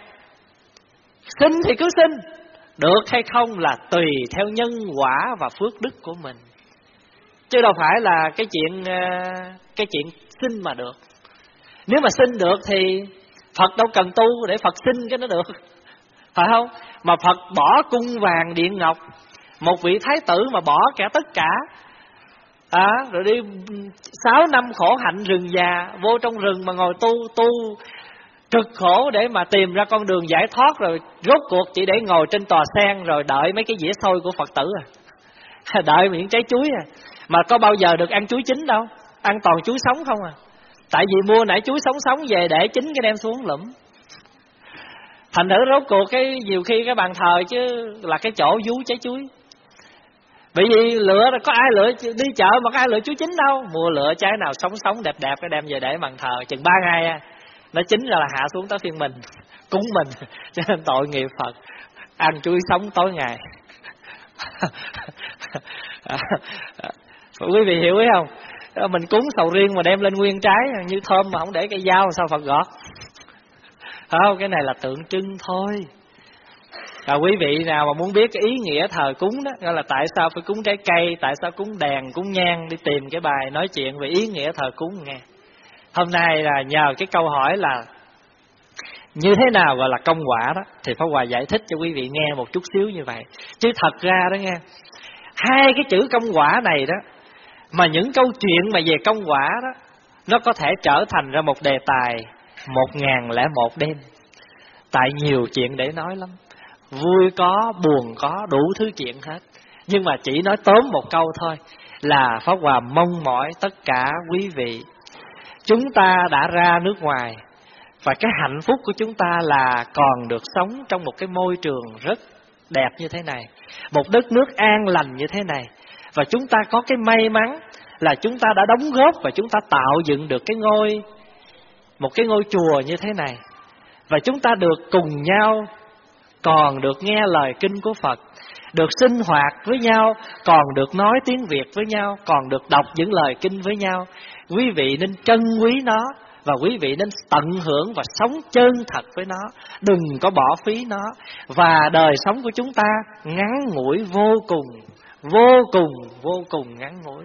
xin thì cứ xin, được hay không là tùy theo nhân quả và phước đức của mình, chứ đâu phải là cái chuyện cái chuyện xin mà được. Nếu mà xin được thì Phật đâu cần tu để Phật xin cái nó được, phải không? Mà Phật bỏ cung vàng điện ngọc, một vị thái tử mà bỏ cả tất cả, à, rồi đi sáu năm khổ hạnh rừng già, vô trong rừng mà ngồi tu, tu cực khổ để mà tìm ra con đường giải thoát, rồi rốt cuộc chỉ để ngồi trên tòa sen rồi đợi mấy cái dĩa xôi của Phật tử à, đợi miếng trái chuối à. Mà có bao giờ được ăn chuối chín đâu, ăn toàn chuối sống không à. Tại vì mua nãy chuối sống sống về để chín cái đem xuống lụm. Thành thử rốt cuộc cái nhiều khi cái bàn thờ chứ là cái chỗ vú trái chuối. Bởi vì lựa, có ai lựa đi chợ mà có ai lựa chuối chín đâu. Mua lựa trái nào sống sống đẹp đẹp cái đem về để bàn thờ, chừng ba ngày à, nó chín ra là hạ xuống tới phiên mình cúng mình. Cho nên tội nghiệp Phật, ăn chuối sống tối ngày. Quý vị hiểu ý không? Mình cúng sầu riêng mà đem lên nguyên trái như thơm, mà không để cây dao sao Phật gọt? Không, cái này là tượng trưng thôi. À, quý vị nào mà muốn biết cái ý nghĩa thờ cúng đó, gọi là tại sao phải cúng trái cây, tại sao cúng đèn, cúng nhang, đi tìm cái bài nói chuyện về ý nghĩa thờ cúng nghe. Hôm nay là nhờ cái câu hỏi là như thế nào gọi là công quả đó, thì Pháp Hòa giải thích cho quý vị nghe một chút xíu như vậy. Chứ thật ra đó nghe, hai cái chữ công quả này đó, mà những câu chuyện mà về công quả đó, nó có thể trở thành ra một đề tài một ngàn lẻ một đêm. Tại nhiều chuyện để nói lắm, vui có, buồn có, đủ thứ chuyện hết. Nhưng mà chỉ nói tóm một câu thôi, là Pháp Hòa mong mỏi tất cả quý vị, chúng ta đã ra nước ngoài, và cái hạnh phúc của chúng ta là còn được sống trong một cái môi trường rất đẹp như thế này, một đất nước an lành như thế này. Và chúng ta có cái may mắn là chúng ta đã đóng góp và chúng ta tạo dựng được cái ngôi, một cái ngôi chùa như thế này. Và chúng ta được cùng nhau, còn được nghe lời kinh của Phật, được sinh hoạt với nhau, còn được nói tiếng Việt với nhau, còn được đọc những lời kinh với nhau. Quý vị nên trân quý nó, và quý vị nên tận hưởng và sống chân thật với nó, đừng có bỏ phí nó. Và đời sống của chúng ta ngắn ngủi vô cùng, vô cùng, vô cùng ngắn ngủi.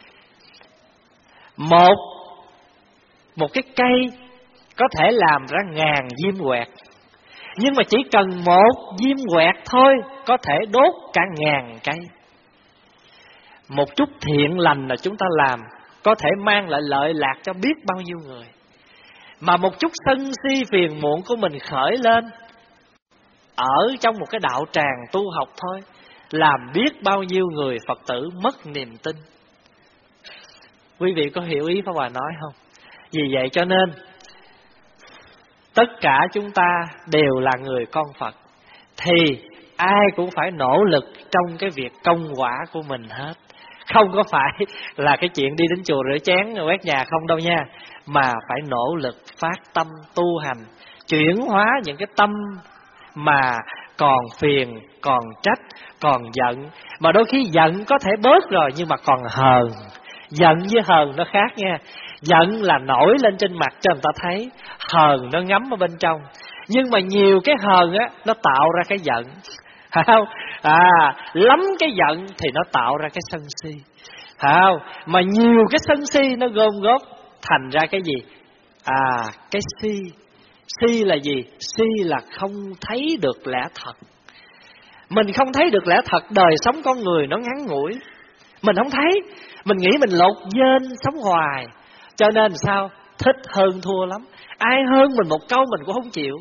Một Một cái cây có thể làm ra ngàn diêm quẹt, nhưng mà chỉ cần một diêm quẹt thôi có thể đốt cả ngàn cây. Một chút thiện lành là chúng ta làm có thể mang lại lợi lạc cho biết bao nhiêu người. Mà một chút sân si phiền muộn của mình khởi lên ở trong một cái đạo tràng tu học thôi, làm biết bao nhiêu người Phật tử mất niềm tin. Quý vị có hiểu ý Pháp Hòa nói không? Vì vậy cho nên tất cả chúng ta đều là người con Phật, thì ai cũng phải nỗ lực trong cái việc công quả của mình hết. Không có phải là cái chuyện đi đến chùa rửa chén quét nhà không đâu nha, mà phải nỗ lực phát tâm tu hành, chuyển hóa những cái tâm mà còn phiền, còn trách, còn giận. Mà đôi khi giận có thể bớt rồi, nhưng mà còn hờn, Giận với hờn nó khác nha. Giận là nổi lên trên mặt cho người ta thấy, hờn nó ngấm ở bên trong. Nhưng mà nhiều cái hờn á, nó tạo ra cái giận, phải không? À, lắm cái giận thì nó tạo ra cái sân si, phải không? Mà nhiều cái sân si nó gom góp thành ra cái gì? À, cái si. Si là gì? Si là không thấy được lẽ thật. Mình không thấy được lẽ thật, đời sống con người nó ngắn ngủi. Mình không thấy, mình nghĩ mình lột vên sống hoài. Cho nên sao? Thích hơn thua lắm. Ai hơn mình một câu mình cũng không chịu,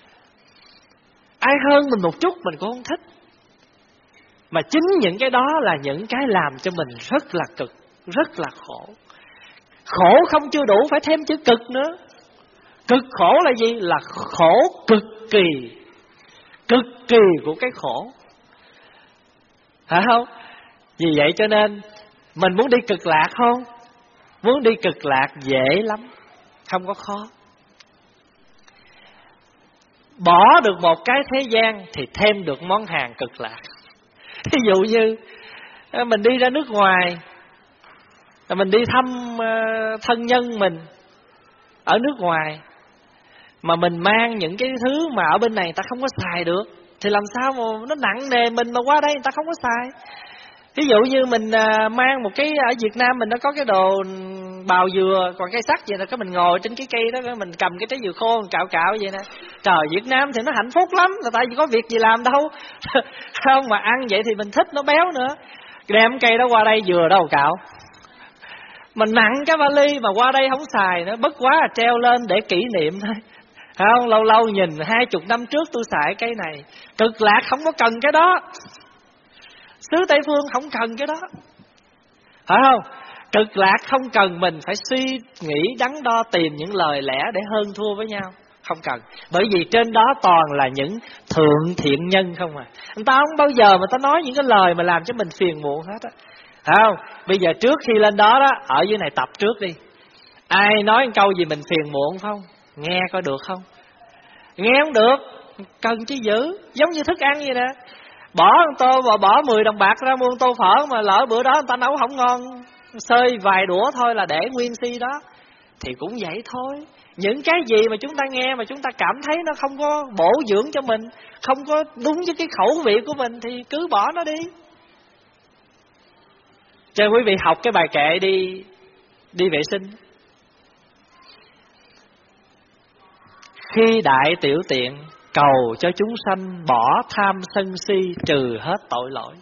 ai hơn mình một chút mình cũng không thích. Mà chính những cái đó là những cái làm cho mình rất là cực, rất là khổ. Khổ không chưa đủ, phải thêm chữ cực nữa. Cực khổ là gì? Là khổ cực kỳ, cực kỳ của cái khổ, phải không? Vì vậy cho nên mình muốn đi cực lạc không? Muốn đi cực lạc dễ lắm, không có khó. Bỏ được một cái thế gian thì thêm được món hàng cực lạc. Ví dụ như mình đi ra nước ngoài, mình đi thăm thân nhân mình ở nước ngoài, mà mình mang những cái thứ mà ở bên này người ta không có xài được, thì làm sao mà nó nặng nề mình mà qua đây người ta không có xài. Ví dụ như mình mang một cái, ở Việt Nam mình nó có cái đồ bào dừa, còn cây sắt vậy nè, cái mình ngồi trên cái cây đó, mình cầm cái trái dừa khô mình cạo cạo vậy nè. Trời, Việt Nam thì nó hạnh phúc lắm, là tại vì có việc gì làm đâu. Không, mà ăn vậy thì mình thích, nó béo nữa. Đem cây đó qua đây dừa đâu cạo. Mình nặng cái vali mà qua đây không xài nữa, bất quá là treo lên để kỷ niệm thôi. Không, lâu lâu nhìn hai chục năm trước tôi xài cái này. Cực lạc không có cần cái đó. Xứ Tây Phương không cần cái đó, phải không? Cực lạc không cần mình phải suy nghĩ đắn đo tìm những lời lẽ để hơn thua với nhau, không cần. Bởi vì trên đó toàn là những thượng thiện nhân không à. Người ta không bao giờ mà ta nói những cái lời mà làm cho mình phiền muộn hết á, phải không? Bây giờ trước khi lên đó đó, ở dưới này tập trước đi. Ai nói câu gì mình phiền muộn không? Nghe coi được không? Nghe không được, cần chứ giữ. Giống như thức ăn vậy nè. Bỏ tô và bỏ mười đồng bạc ra mua tô phở, mà lỡ bữa đó người ta nấu không ngon, xơi vài đũa thôi là để nguyên si đó, thì cũng vậy thôi. Những cái gì mà chúng ta nghe mà chúng ta cảm thấy nó không có bổ dưỡng cho mình, không có đúng với cái khẩu vị của mình, thì cứ bỏ nó đi. Cho quý vị học cái bài kệ đi đi vệ sinh. Khi đại tiểu tiện, cầu cho chúng sanh bỏ tham sân si, trừ hết tội lỗi.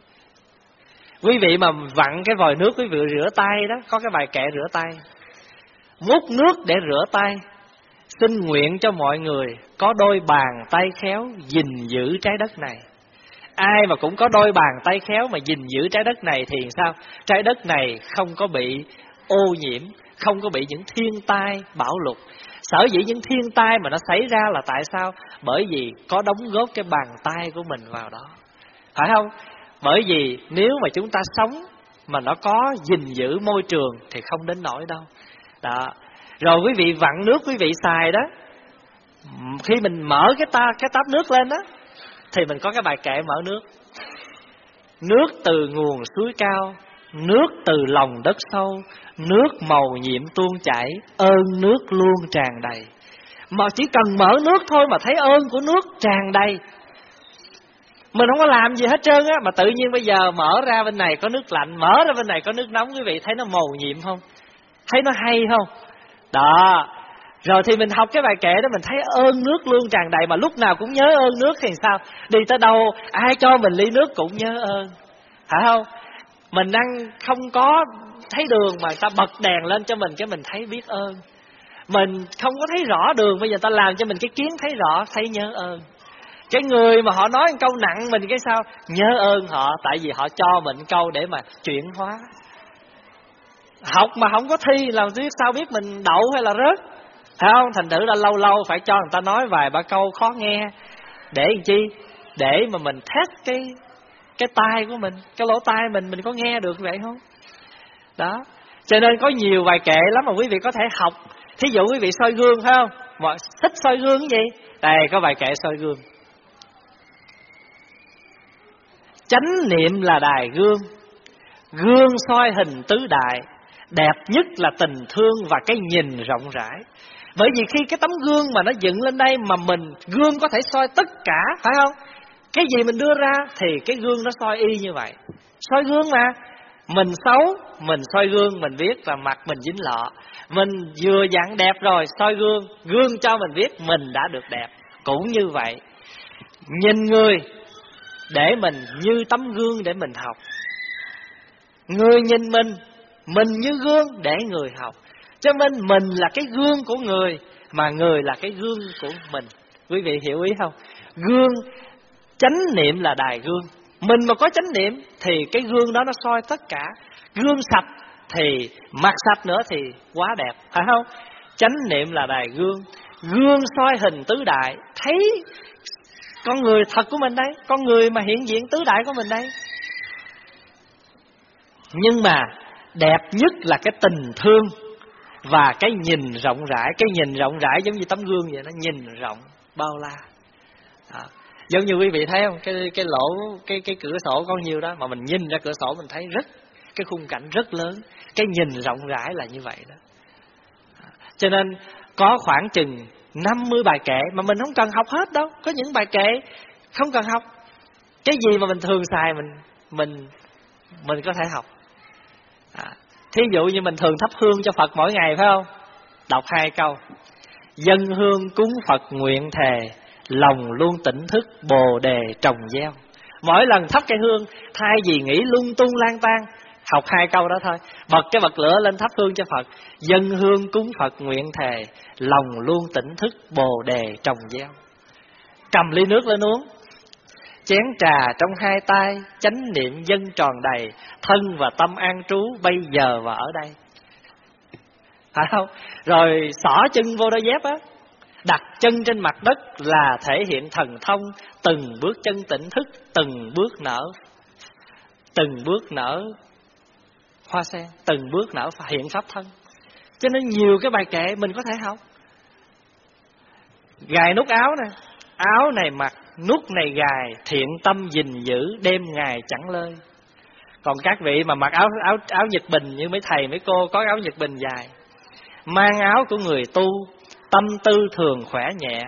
Quý vị mà vặn cái vòi nước, quý vị rửa tay đó, có cái bài kệ rửa tay. Múc nước để rửa tay, xin nguyện cho mọi người có đôi bàn tay khéo gìn giữ trái đất này. Ai mà cũng có đôi bàn tay khéo mà gìn giữ trái đất này thì sao? Trái đất này không có bị ô nhiễm, không có bị những thiên tai bão lụt. Sở dĩ những thiên tai mà nó xảy ra là tại sao? Bởi vì có đóng góp cái bàn tay của mình vào đó, phải không? Bởi vì nếu mà chúng ta sống mà nó có gìn giữ môi trường thì không đến nỗi đâu. Đó. Rồi quý vị vặn nước quý vị xài đó, khi mình mở cái ta cái táp nước lên đó, thì mình có cái bài kệ mở nước. Nước từ nguồn suối cao, nước từ lòng đất sâu, nước màu nhiệm tuôn chảy, ơn nước luôn tràn đầy. Mà chỉ cần mở nước thôi mà thấy ơn của nước tràn đầy. Mình không có làm gì hết trơn á, mà tự nhiên bây giờ mở ra bên này có nước lạnh, mở ra bên này có nước nóng, quý vị thấy nó màu nhiệm không? Thấy nó hay không? Đó. Rồi thì mình học cái bài kệ đó, mình thấy ơn nước luôn tràn đầy, mà lúc nào cũng nhớ ơn nước thì sao? Đi tới đâu ai cho mình ly nước cũng nhớ ơn, phải không? Mình đang không có thấy đường mà người ta bật đèn lên cho mình, cái mình thấy biết ơn. Mình không có thấy rõ đường, bây giờ ta làm cho mình cái kiến thấy rõ, thấy nhớ ơn. Cái người mà họ nói một câu nặng mình cái sao? Nhớ ơn họ, tại vì họ cho mình câu để mà chuyển hóa. Học mà không có thi làm biết sao biết mình đậu hay là rớt, phải không? Thành thử là lâu lâu phải cho người ta nói vài ba câu khó nghe. Để làm chi? Để mà mình test cái cái tai của mình, cái lỗ tai mình, mình có nghe được vậy không? Đó. Cho nên có nhiều bài kệ lắm mà quý vị có thể học. Thí dụ quý vị soi gương, phải không? Mà thích soi gương cái gì? Đây có bài kệ soi gương. Chánh niệm là đài gương, gương soi hình tứ đại, Đẹp nhất là tình thương và cái nhìn rộng rãi. Bởi vì khi cái tấm gương mà nó dựng lên đây mà mình, gương có thể soi tất cả, phải không? Cái gì mình đưa ra thì cái gương nó soi y như vậy. Soi gương mà. Mình xấu, mình soi gương mình biết là mặt mình dính lọ. Mình vừa dặn đẹp rồi, soi gương, gương cho mình biết mình đã được đẹp. Cũng như vậy, nhìn người để mình như tấm gương để mình học. Người nhìn mình, mình như gương để người học. Cho nên mình là cái gương của người, mà người là cái gương của mình. Quý vị hiểu ý không? Gương, chánh niệm là đài gương. Mình mà có chánh niệm thì cái gương đó nó soi tất cả. Gương sạch thì mặt sạch nữa thì quá đẹp, phải không? Chánh niệm là đài gương. Gương soi hình tứ đại, thấy con người thật của mình đây, con người mà hiện diện tứ đại của mình đây. Nhưng mà đẹp nhất là cái tình thương và cái nhìn rộng rãi. Cái nhìn rộng rãi giống như tấm gương vậy, nó nhìn rộng bao la. À, giống như quý vị thấy không, cái cái lỗ cái cái cửa sổ có nhiêu đó mà mình nhìn ra cửa sổ mình thấy rất cái khung cảnh rất lớn. Cái nhìn rộng rãi là như vậy đó. À, cho nên có khoảng chừng năm mươi bài kệ mà mình không cần học hết đâu. Có những bài kệ không cần học. Cái gì mà mình thường xài mình mình mình có thể học. À, thí dụ như mình thường thắp hương cho Phật mỗi ngày, phải không? Đọc hai câu: dân hương cúng Phật nguyện thề, lòng luôn tỉnh thức bồ đề trồng gieo. Mỗi lần thắp cây hương, thay vì nghĩ lung tung lang tan, học hai câu đó thôi. Bật cái bật lửa lên thắp hương cho Phật: dân hương cúng Phật nguyện thề, lòng luôn tỉnh thức bồ đề trồng gieo. Cầm ly nước lên uống, chén trà trong hai tay, chánh niệm dân tròn đầy, thân và tâm an trú bây giờ và ở đây. Phải không? Rồi xỏ chân vô đôi dép á, đặt chân trên mặt đất là thể hiện thần thông, từng bước chân tỉnh thức, từng bước nở, từng bước nở hoa sen, từng bước nở hiện pháp thân. Cho nên nhiều cái bài kệ mình có thể học. Gài nút áo nè, áo này mặc, nút này gài, thiện tâm gìn giữ, đêm ngày chẳng lơi. Còn các vị mà mặc áo áo áo Nhật Bình như mấy thầy mấy cô có áo Nhật Bình dài, mang áo của người tu, tâm tư thường khỏe nhẹ,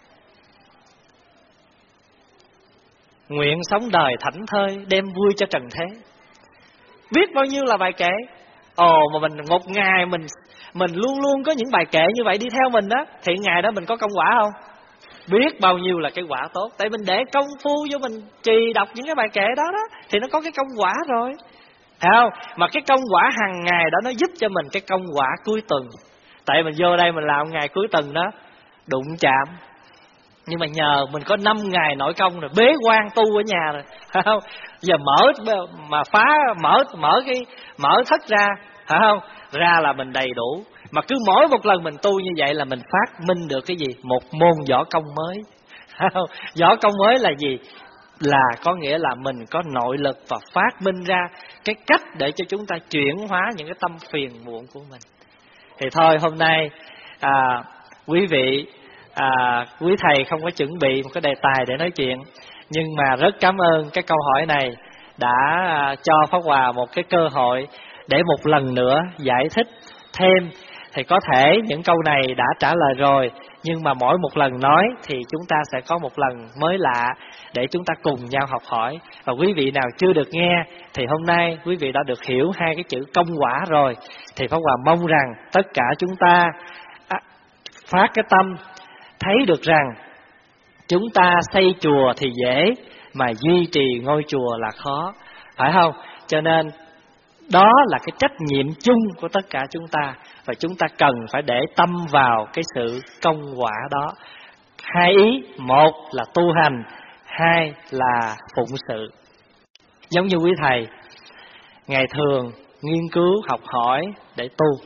nguyện sống đời thảnh thơi, đem vui cho trần thế. Biết bao nhiêu là bài kệ. Ồ, mà mình một ngày mình mình luôn luôn có những bài kệ như vậy đi theo mình đó, thì ngày đó mình có công quả không? Biết bao nhiêu là cái quả tốt. Tại mình để công phu vô mình trì đọc những cái bài kệ đó đó, thì nó có cái công quả rồi, thấy không? Mà cái công quả hàng ngày đó nó giúp cho mình cái công quả cuối tuần. Tại mình vô đây mình làm ngày cuối tuần đó, đụng chạm. Nhưng mà nhờ mình có năm ngày nội công rồi, bế quan tu ở nhà rồi, phải không? Giờ mở mà phá mở mở cái mở thất ra, phải không? Ra là mình đầy đủ. Mà cứ mỗi một lần mình tu như vậy là mình phát minh được cái gì? Một môn võ công mới. Võ công mới là gì? Là có nghĩa là mình có nội lực và phát minh ra cái cách để cho chúng ta chuyển hóa những cái tâm phiền muộn của mình. Thì thôi hôm nay à, quý vị à, quý thầy không có chuẩn bị một cái đề tài để nói chuyện, nhưng mà rất cảm ơn cái câu hỏi này đã à, cho Pháp Hòa một cái cơ hội để một lần nữa giải thích thêm. Thì có thể những câu này đã trả lời rồi, nhưng mà mỗi một lần nói thì chúng ta sẽ có một lần mới lạ để chúng ta cùng nhau học hỏi. Và quý vị nào chưa được nghe thì hôm nay quý vị đã được hiểu hai cái chữ công quả rồi. Thì Pháp Hòa mong rằng tất cả chúng ta phát cái tâm thấy được rằng chúng ta xây chùa thì dễ, mà duy trì ngôi chùa là khó, phải không? Cho nên đó là cái trách nhiệm chung của tất cả chúng ta, và chúng ta cần phải để tâm vào cái sự công quả đó. Hai ý, một là tu hành, hai là phụng sự. Giống như quý thầy ngày thường nghiên cứu học hỏi để tu,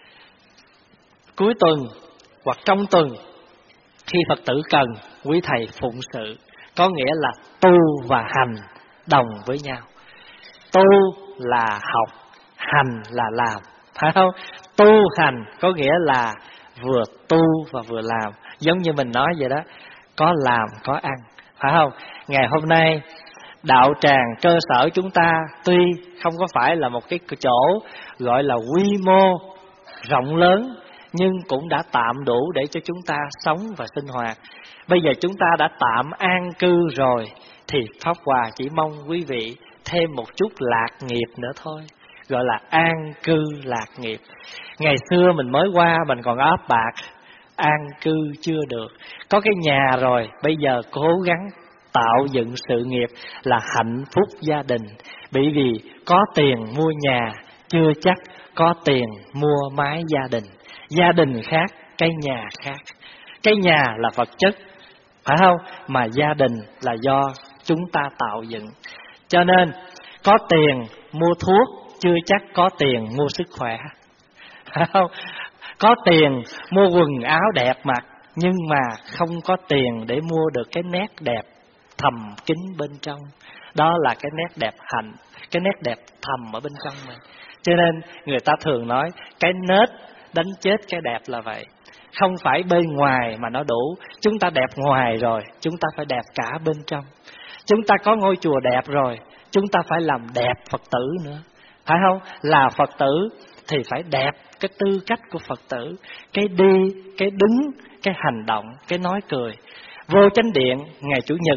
cuối tuần hoặc trong tuần khi Phật tử cần, quý thầy phụng sự, có nghĩa là tu và hành đồng với nhau. Tu là học, hành là làm, phải không? Tu hành có nghĩa là vừa tu và vừa làm. Giống như mình nói vậy đó, có làm có ăn, phải không? Ngày hôm nay đạo tràng cơ sở chúng ta tuy không có phải là một cái chỗ gọi là quy mô rộng lớn, nhưng cũng đã tạm đủ để cho chúng ta sống và sinh hoạt. Bây giờ chúng ta đã tạm an cư rồi, thì Pháp Hòa chỉ mong quý vị thêm một chút lạc nghiệp nữa thôi, gọi là an cư lạc nghiệp. Ngày xưa mình mới qua mình còn áp bạc, an cư chưa được. Có cái nhà rồi, bây giờ cố gắng tạo dựng sự nghiệp là hạnh phúc gia đình. Bởi vì có tiền mua nhà chưa chắc có tiền mua mái gia đình. Gia đình khác, cái nhà khác. Cái nhà là vật chất, phải không? Mà gia đình là do chúng ta tạo dựng. Cho nên có tiền mua thuốc chưa chắc có tiền mua sức khỏe, phải không? Có tiền mua quần áo đẹp mặc, nhưng mà không có tiền để mua được cái nét đẹp thầm kín bên trong. Đó là cái nét đẹp hạnh, cái nét đẹp thầm ở bên trong mình. Cho nên người ta thường nói cái nết đánh chết cái đẹp là vậy. Không phải bên ngoài mà nó đủ. Chúng ta đẹp ngoài rồi, chúng ta phải đẹp cả bên trong. Chúng ta có ngôi chùa đẹp rồi, chúng ta phải làm đẹp Phật tử nữa, phải không? Là Phật tử thì phải đẹp cái tư cách của Phật tử, cái đi, cái đứng, cái hành động, cái nói cười. Vô Chánh Điện ngày Chủ nhật,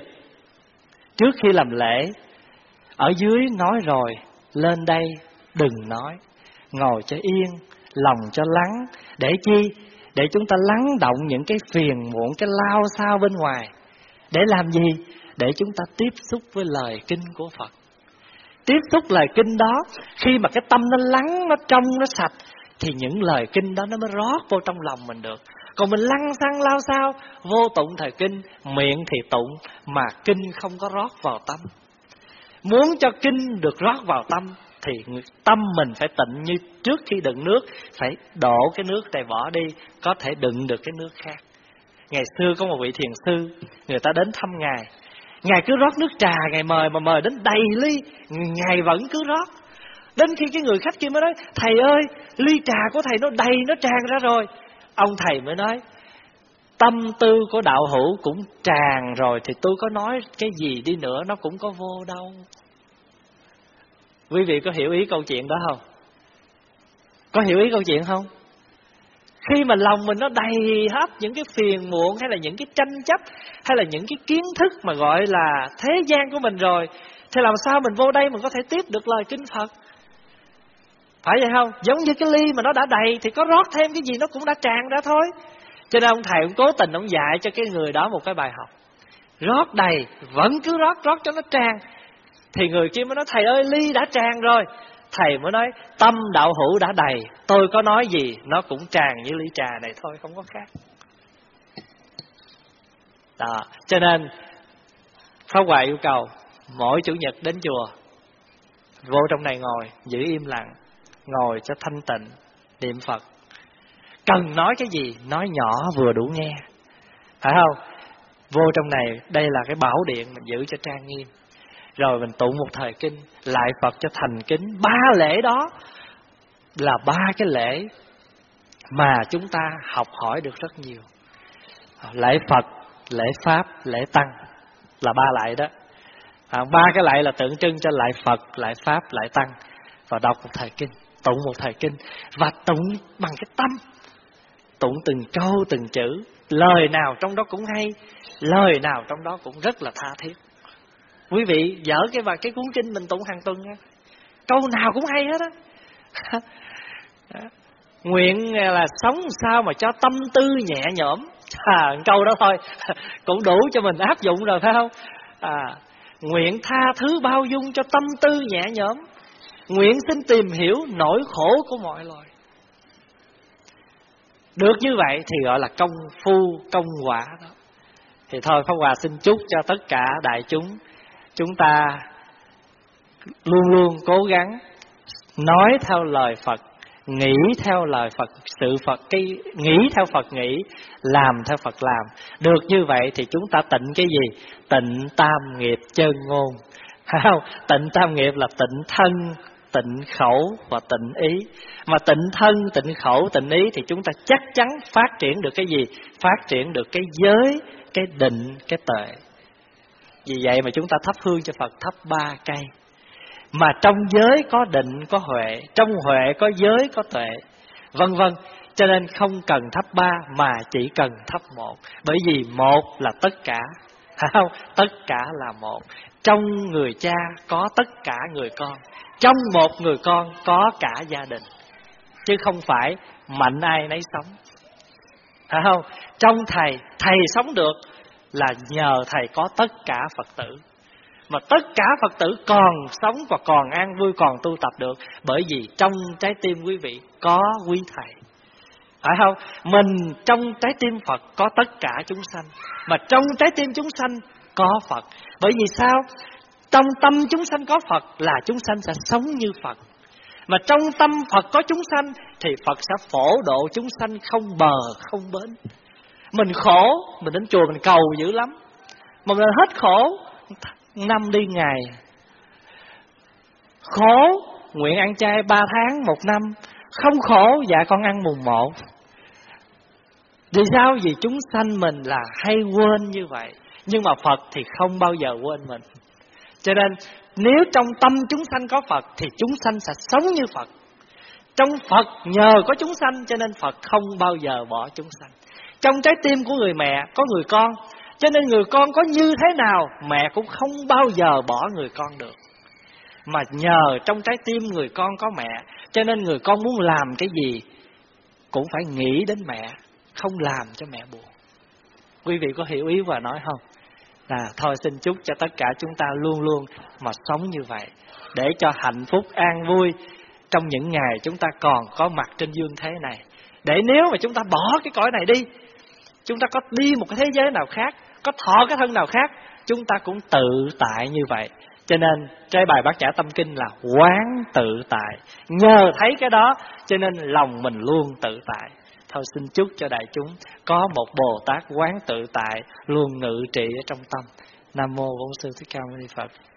trước khi làm lễ, ở dưới nói rồi, lên đây đừng nói, ngồi cho yên, lòng cho lắng. Để chi? Để chúng ta lắng động những cái phiền muộn, cái lao sao bên ngoài. Để làm gì? Để chúng ta tiếp xúc với lời kinh của Phật. Tiếp xúc lời kinh đó, khi mà cái tâm nó lắng, nó trong, nó sạch, thì những lời kinh đó nó mới rót vô trong lòng mình được. Còn mình lăng xăng lao sao, vô tụng thời kinh, miệng thì tụng mà kinh không có rót vào tâm. Muốn cho kinh được rót vào tâm thì tâm mình phải tịnh, như trước khi đựng nước phải đổ cái nước này bỏ đi, có thể đựng được cái nước khác. Ngày xưa có một vị thiền sư, người ta đến thăm Ngài, Ngài cứ rót nước trà, Ngài mời mà mời đến đầy ly, Ngài vẫn cứ rót. Đến khi cái người khách kia mới nói: thầy ơi, ly trà của thầy nó đầy, nó tràn ra rồi. Ông thầy mới nói: tâm tư của đạo hữu cũng tràn rồi, thì tôi có nói cái gì đi nữa nó cũng có vô đâu. Quý vị có hiểu ý câu chuyện đó không? Có hiểu ý câu chuyện không? Khi mà lòng mình nó đầy hấp những cái phiền muộn, hay là những cái tranh chấp, hay là những cái kiến thức mà gọi là thế gian của mình rồi, thì làm sao mình vô đây mình có thể tiếp được lời kinh Phật? Phải vậy không? Giống như cái ly mà nó đã đầy thì có rót thêm cái gì nó cũng đã tràn ra thôi. Cho nên ông thầy cũng cố tình ông dạy cho cái người đó một cái bài học. Rót đầy, vẫn cứ rót, rót cho nó tràn. Thì người kia mới nói: thầy ơi, ly đã tràn rồi. Thầy mới nói: tâm đạo hữu đã đầy, tôi có nói gì nó cũng tràn như ly trà này thôi, không có khác. Đó, cho nên Pháp Hòa yêu cầu mỗi Chủ nhật đến chùa, vô trong này ngồi, giữ im lặng, ngồi cho thanh tịnh, niệm Phật. Cần nói cái gì, nói nhỏ vừa đủ nghe, phải không? Vô trong này, đây là cái bảo điện, mình giữ cho trang nghiêm. Rồi mình tụng một thời kinh, lại Phật cho thành kính. Ba lễ đó là ba cái lễ mà chúng ta học hỏi được rất nhiều. Lễ Phật, lễ Pháp, lễ Tăng là ba lạy đó. À, ba cái lạy là tượng trưng cho lạy Phật, lạy Pháp, lạy Tăng. Và đọc một thời kinh, tụng một thời kinh, và tụng bằng cái tâm, tụng từng câu từng chữ. Lời nào trong đó cũng hay, lời nào trong đó cũng rất là tha thiết. Quý vị dở cái và cái cuốn kinh mình tụng hàng tuần nha, câu nào cũng hay hết á. Nguyện là sống sao mà cho tâm tư nhẹ nhõm. À, câu đó thôi cũng đủ cho mình áp dụng rồi, phải không? À, nguyện tha thứ bao dung cho tâm tư nhẹ nhõm. Nguyện xin tìm hiểu nỗi khổ của mọi loài. Được như vậy thì gọi là công phu, công quả đó. Thì thôi Pháp Hòa xin chúc cho tất cả đại chúng, chúng ta luôn luôn cố gắng nói theo lời Phật, nghĩ theo lời Phật, sự Phật, cái nghĩ theo Phật nghĩ, làm theo Phật làm. Được như vậy thì chúng ta tịnh cái gì? Tịnh tam nghiệp chân ngôn. Không? Tịnh tam nghiệp là tịnh thân, tịnh khẩu và tịnh ý. Mà tịnh thân, tịnh khẩu, tịnh ý thì chúng ta chắc chắn phát triển được cái gì? Phát triển được cái giới, cái định, cái tuệ. Vì vậy mà chúng ta thắp hương cho Phật thắp ba cây. Mà trong giới có định có huệ, trong huệ có giới có tuệ, vân vân. Cho nên không cần thắp ba mà chỉ cần thắp một. Bởi vì một là tất cả, không? Tất cả là một. Trong người cha có tất cả người con, trong một người con có cả gia đình, chứ không phải mạnh ai nấy sống, phải không? Trong thầy, thầy sống được là nhờ thầy có tất cả Phật tử. Mà tất cả Phật tử còn sống và còn an vui, còn tu tập được, bởi vì trong trái tim quý vị có quý thầy, phải không? Mình trong trái tim Phật có tất cả chúng sanh, mà trong trái tim chúng sanh có Phật. Bởi vì sao? Trong tâm chúng sanh có Phật là chúng sanh sẽ sống như Phật. Mà trong tâm Phật có chúng sanh thì Phật sẽ phổ độ chúng sanh không bờ không bến. Mình khổ, mình đến chùa mình cầu dữ lắm, mà mình hết khổ, năm đi ngày. Khổ, nguyện ăn chay ba tháng một năm. Không khổ, dạ con ăn mùng một. Vì sao? Vì chúng sanh mình là hay quên như vậy, nhưng mà Phật thì không bao giờ quên mình. Cho nên nếu trong tâm chúng sanh có Phật thì chúng sanh sẽ sống như Phật. Trong Phật nhờ có chúng sanh cho nên Phật không bao giờ bỏ chúng sanh. Trong trái tim của người mẹ có người con, cho nên người con có như thế nào mẹ cũng không bao giờ bỏ người con được. Mà nhờ trong trái tim người con có mẹ, cho nên người con muốn làm cái gì cũng phải nghĩ đến mẹ, không làm cho mẹ buồn. Quý vị có hiểu ý và nói không? Là thôi xin chúc cho tất cả chúng ta luôn luôn mà sống như vậy, để cho hạnh phúc an vui trong những ngày chúng ta còn có mặt trên dương thế này. Để nếu mà chúng ta bỏ cái cõi này đi, chúng ta có đi một cái thế giới nào khác, có thọ cái thân nào khác, chúng ta cũng tự tại như vậy. Cho nên cái bài Bát Nhã Tâm Kinh là quán tự tại. Nhờ thấy cái đó cho nên lòng mình luôn tự tại. Thôi xin chúc cho đại chúng có một Bồ Tát quán tự tại luôn ngự trị ở trong tâm. Nam mô Bổn Sư Thích Ca Mâu Ni Phật.